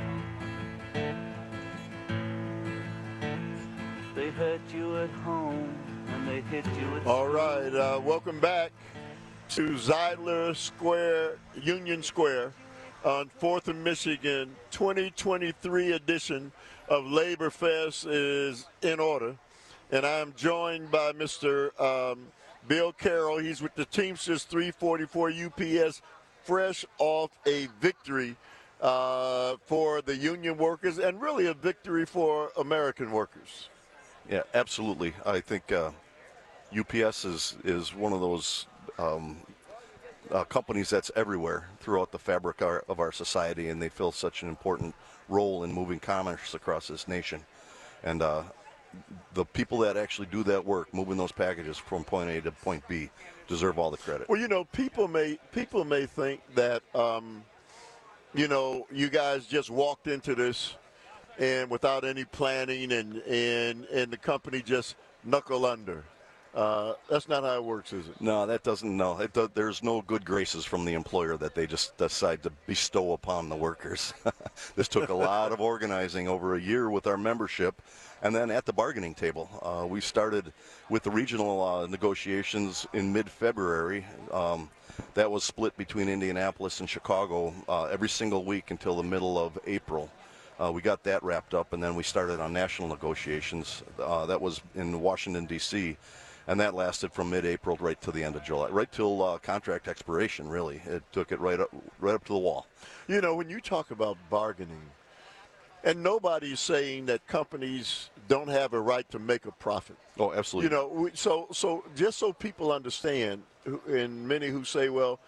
S15: They hurt you at home and they hit you at
S16: All right, uh, welcome back to Zeidler Square, Union Square on fourth and Michigan. twenty twenty-three edition of Labor Fest is in order. And I am joined by Mister Um, Bill Carroll. He's with the Teamsters three forty-four U P S, fresh off a victory uh, for the union workers and really a victory for American workers.
S9: Yeah, absolutely. I think uh, U P S is, is one of those Um, uh, companies that's everywhere throughout the fabric our, of our society, and they fill such an important role in moving commerce across this nation. And uh, the people that actually do that work, moving those packages from point A to point B, deserve all the credit.
S16: Well, you know, people may people may think that, um, you know, you guys just walked into this and without any planning, and and and the company just knuckle under. Uh, that's not how it works, is it?
S9: No, that doesn't. No, it do, there's no good graces from the employer that they just decide to bestow upon the workers. This took a lot of organizing over a year with our membership, and then at the bargaining table. Uh, we started with the regional uh, negotiations in mid-February. Um, that was split between Indianapolis and Chicago uh, every single week until the middle of April. Uh, we got that wrapped up, and then we started on national negotiations. Uh, that was in Washington, D C, and that lasted from mid-April right to the end of July, right till uh, contract expiration, really. It took it right up, right up to the wall.
S16: You know, when you talk about bargaining, and nobody's saying that companies don't have a right to make a profit.
S9: Oh, absolutely.
S16: You know, we, so so just so people understand, and many who say, well,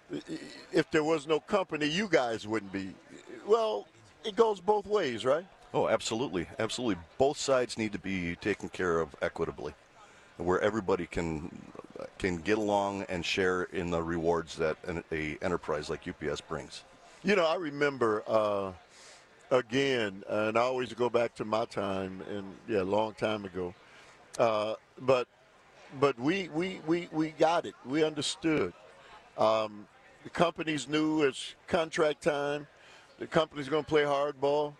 S16: if there was no company, you guys wouldn't be. Well, it goes both ways, right?
S9: Oh, absolutely. Absolutely. Both sides need to be taken care of equitably, where everybody can can get along and share in the rewards that an a enterprise like U P S brings.
S16: You know, I remember, uh, again, and I always go back to my time, and yeah, a long time ago, Uh, but but we, we, we, we got it. We understood. Um, the companies knew it's contract time. The company's going to play hardball.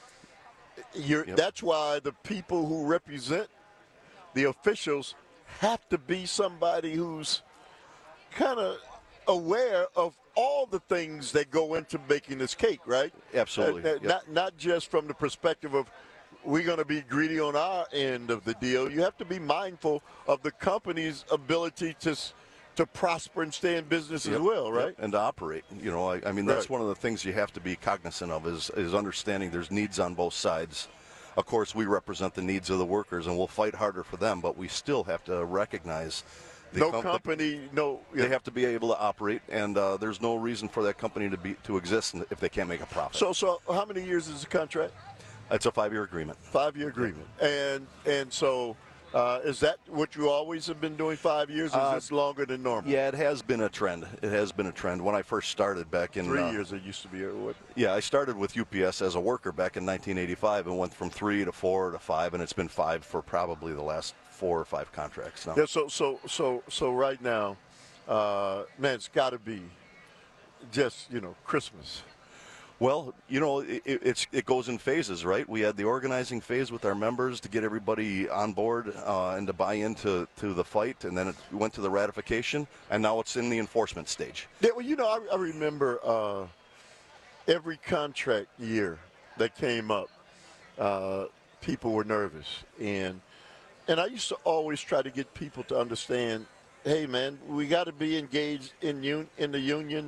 S16: You're,
S9: Yep.
S16: That's why the people who represent the officials have to be somebody who's kind of aware of all the things that go into making this cake, right?
S9: Absolutely.
S16: Uh, uh,
S9: Yep.
S16: Not not just from the perspective of we're going to be greedy on our end of the deal. You have to be mindful of the company's ability to s- to prosper and stay in business
S9: Yep,
S16: as well,
S9: yep,
S16: right?
S9: and to operate. You know, I, I mean, that's
S16: Right.
S9: one of the things you have to be cognizant of is, is understanding there's needs on both sides. Of course, we represent the needs of the workers, and we'll fight harder for them, but we still have to recognize the
S16: No
S9: com- the-
S16: company, no.
S9: they have to be able to operate, and uh, there's no reason for that company to be to exist if they can't make a profit.
S16: So, so how many years is the contract?
S9: It's a five-year agreement.
S16: Five-year agreement. And and so uh, is that what you always have been doing, five years, or is
S9: Uh,
S16: this longer than normal?
S9: Yeah, it has been a trend. It has been a trend. When I first started back in
S16: Three
S9: uh,
S16: years it used to be. Or what?
S9: Yeah, I started with U P S as a worker back in nineteen eighty-five and went from three to four to five, and it's been five for probably the last four or five contracts now.
S16: Yeah, so so so so right now, uh, man, it's got to be just, you know, Christmas.
S9: Well, you know, it, it's it goes in phases, right? We had the organizing phase with our members to get everybody on board uh, and to buy into to the fight, and then it went to the ratification, and now it's in the enforcement stage.
S16: Yeah, well, you know, I, I remember uh, every contract year that came up, uh, people were nervous, and and I used to always try to get people to understand, hey, man, we got to be engaged in un- in the union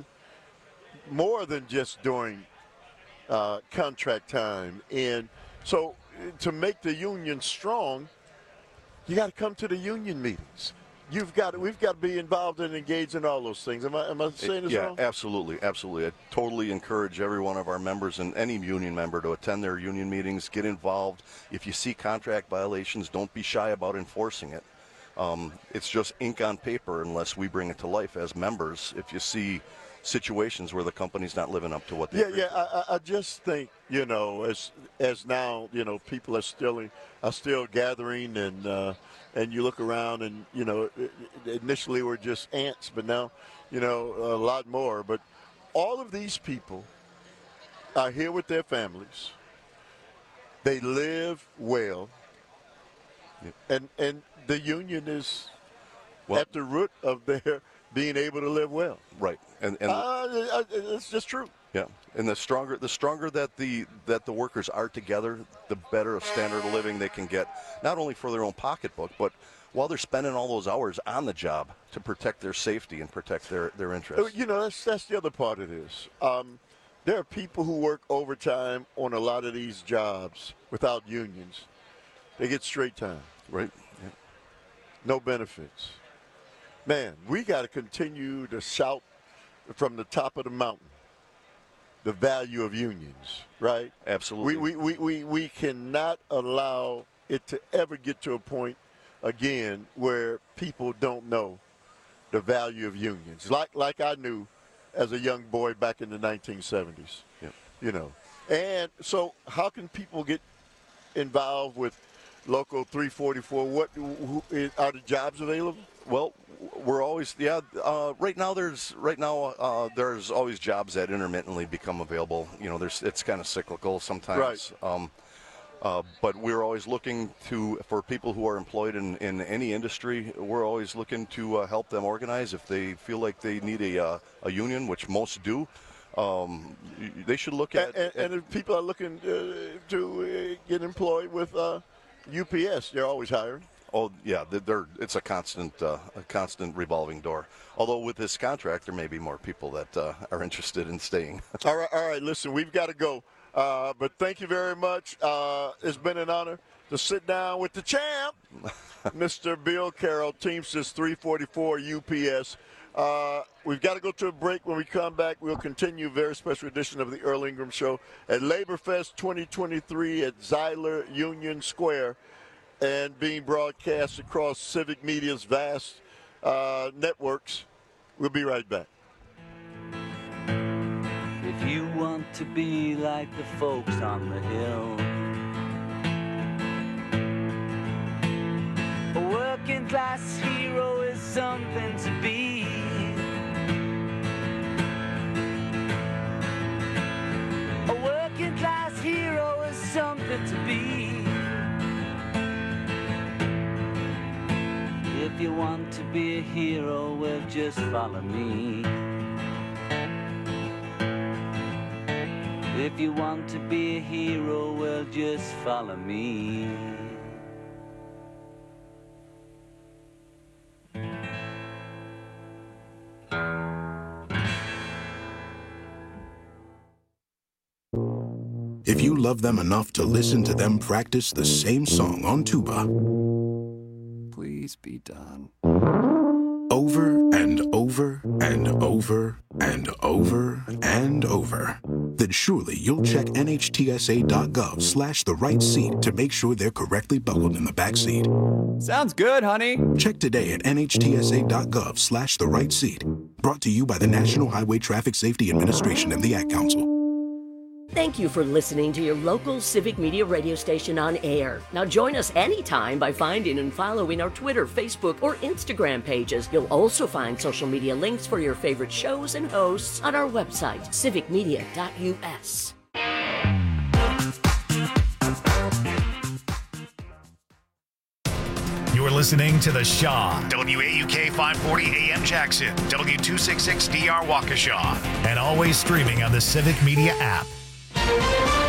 S16: more than just during uh, contract time, and so to make the union strong, you got to come to the union meetings. You've got to, we've got to be involved and engaged in all those things. Am I am I saying this
S9: yeah,
S16: wrong?
S9: absolutely, absolutely. I totally encourage every one of our members and any union member to attend their union meetings, get involved. If you see contract violations, don't be shy about enforcing it. Um, it's just ink on paper unless we bring it to life as members. If you see situations where the company's not living up to what they
S16: Yeah,
S9: agreed
S16: yeah. I, I- I just think, you know, as as now, you know, people are still are still gathering, and uh, and you look around, and you know, initially we're just ants, but now, you know, a lot more. But all of these people are here with their families. They live well, and and the union is
S9: Well-
S16: at the root of their being able to live well.
S9: Right, and and
S16: Uh, it's just true.
S9: yeah, and the stronger the stronger that the that the workers are together, the better a standard of living they can get, not only for their own pocketbook, but while they're spending all those hours on the job to protect their safety and protect their their interests.
S16: You know, that's that's the other part of this. Um, there are people who work overtime on a lot of these jobs without unions. They get straight time.
S9: Right. Yeah.
S16: No benefits. Man, we got to continue to shout from the top of the mountain the value of unions, right?
S9: Absolutely.
S16: We, we, we, we, we cannot allow it to ever get to a point again where people don't know the value of unions, like like I knew as a young boy back in the nineteen seventies.
S9: Yep.
S16: You know, and so how can people get involved with Local three forty-four? What who, are the jobs available?
S9: Well, we're always yeah. Uh, right now, there's right now uh, there's always jobs that intermittently become available. You know, there's it's kind of cyclical sometimes.
S16: Right.
S9: Um, uh, but we're always looking to for people who are employed in, in any industry. We're always looking to uh, help them organize if they feel like they need a uh, a union, which most do. Um, they should look at
S16: And, and, and if people are looking uh, to uh, get employed with uh, U P S, they're always hiring.
S9: Oh yeah, they're, they're, it's a constant, uh, a constant revolving door. Although with this contract, there may be more people that uh, are interested in staying.
S16: All right, all right. Listen, we've got to go, uh, but thank you very much. Uh, it's been an honor to sit down with the champ, Mister Bill Carroll, Teamsters three forty-four U P S. Uh, we've got to go to a break. When we come back, we'll continue a very special edition of the Earl Ingram Show at Labor Fest twenty twenty-three at Zeiler Union Square, and being broadcast across Civic Media's vast uh, networks. We'll be right back.
S15: If you want to be like the folks on the hill, working class hero is something to be. A working class hero is something to be. If you want to be a hero, well, just follow me. If you want to be a hero, well, just follow me.
S17: If you love them enough to listen to them practice the same song on tuba,
S4: please be done.
S17: Over and over and over and over and over, then surely you'll check N H T S A dot gov slash the right seat to make sure they're correctly buckled in the back seat.
S4: Sounds good, honey.
S17: Check today at N H T S A dot gov slash the right seat. Brought to you by the National Highway Traffic Safety Administration and the Ad Council.
S23: Thank you for listening to your local Civic Media radio station on air. Now join us anytime by finding and following our Twitter, Facebook, or Instagram pages. You'll also find social media links for your favorite shows and hosts on our website, civic media dot U S.
S1: You're listening to The Shaw, W A U K five forty A M Jackson, W two sixty-six D R Waukesha, and always streaming on the Civic Media app.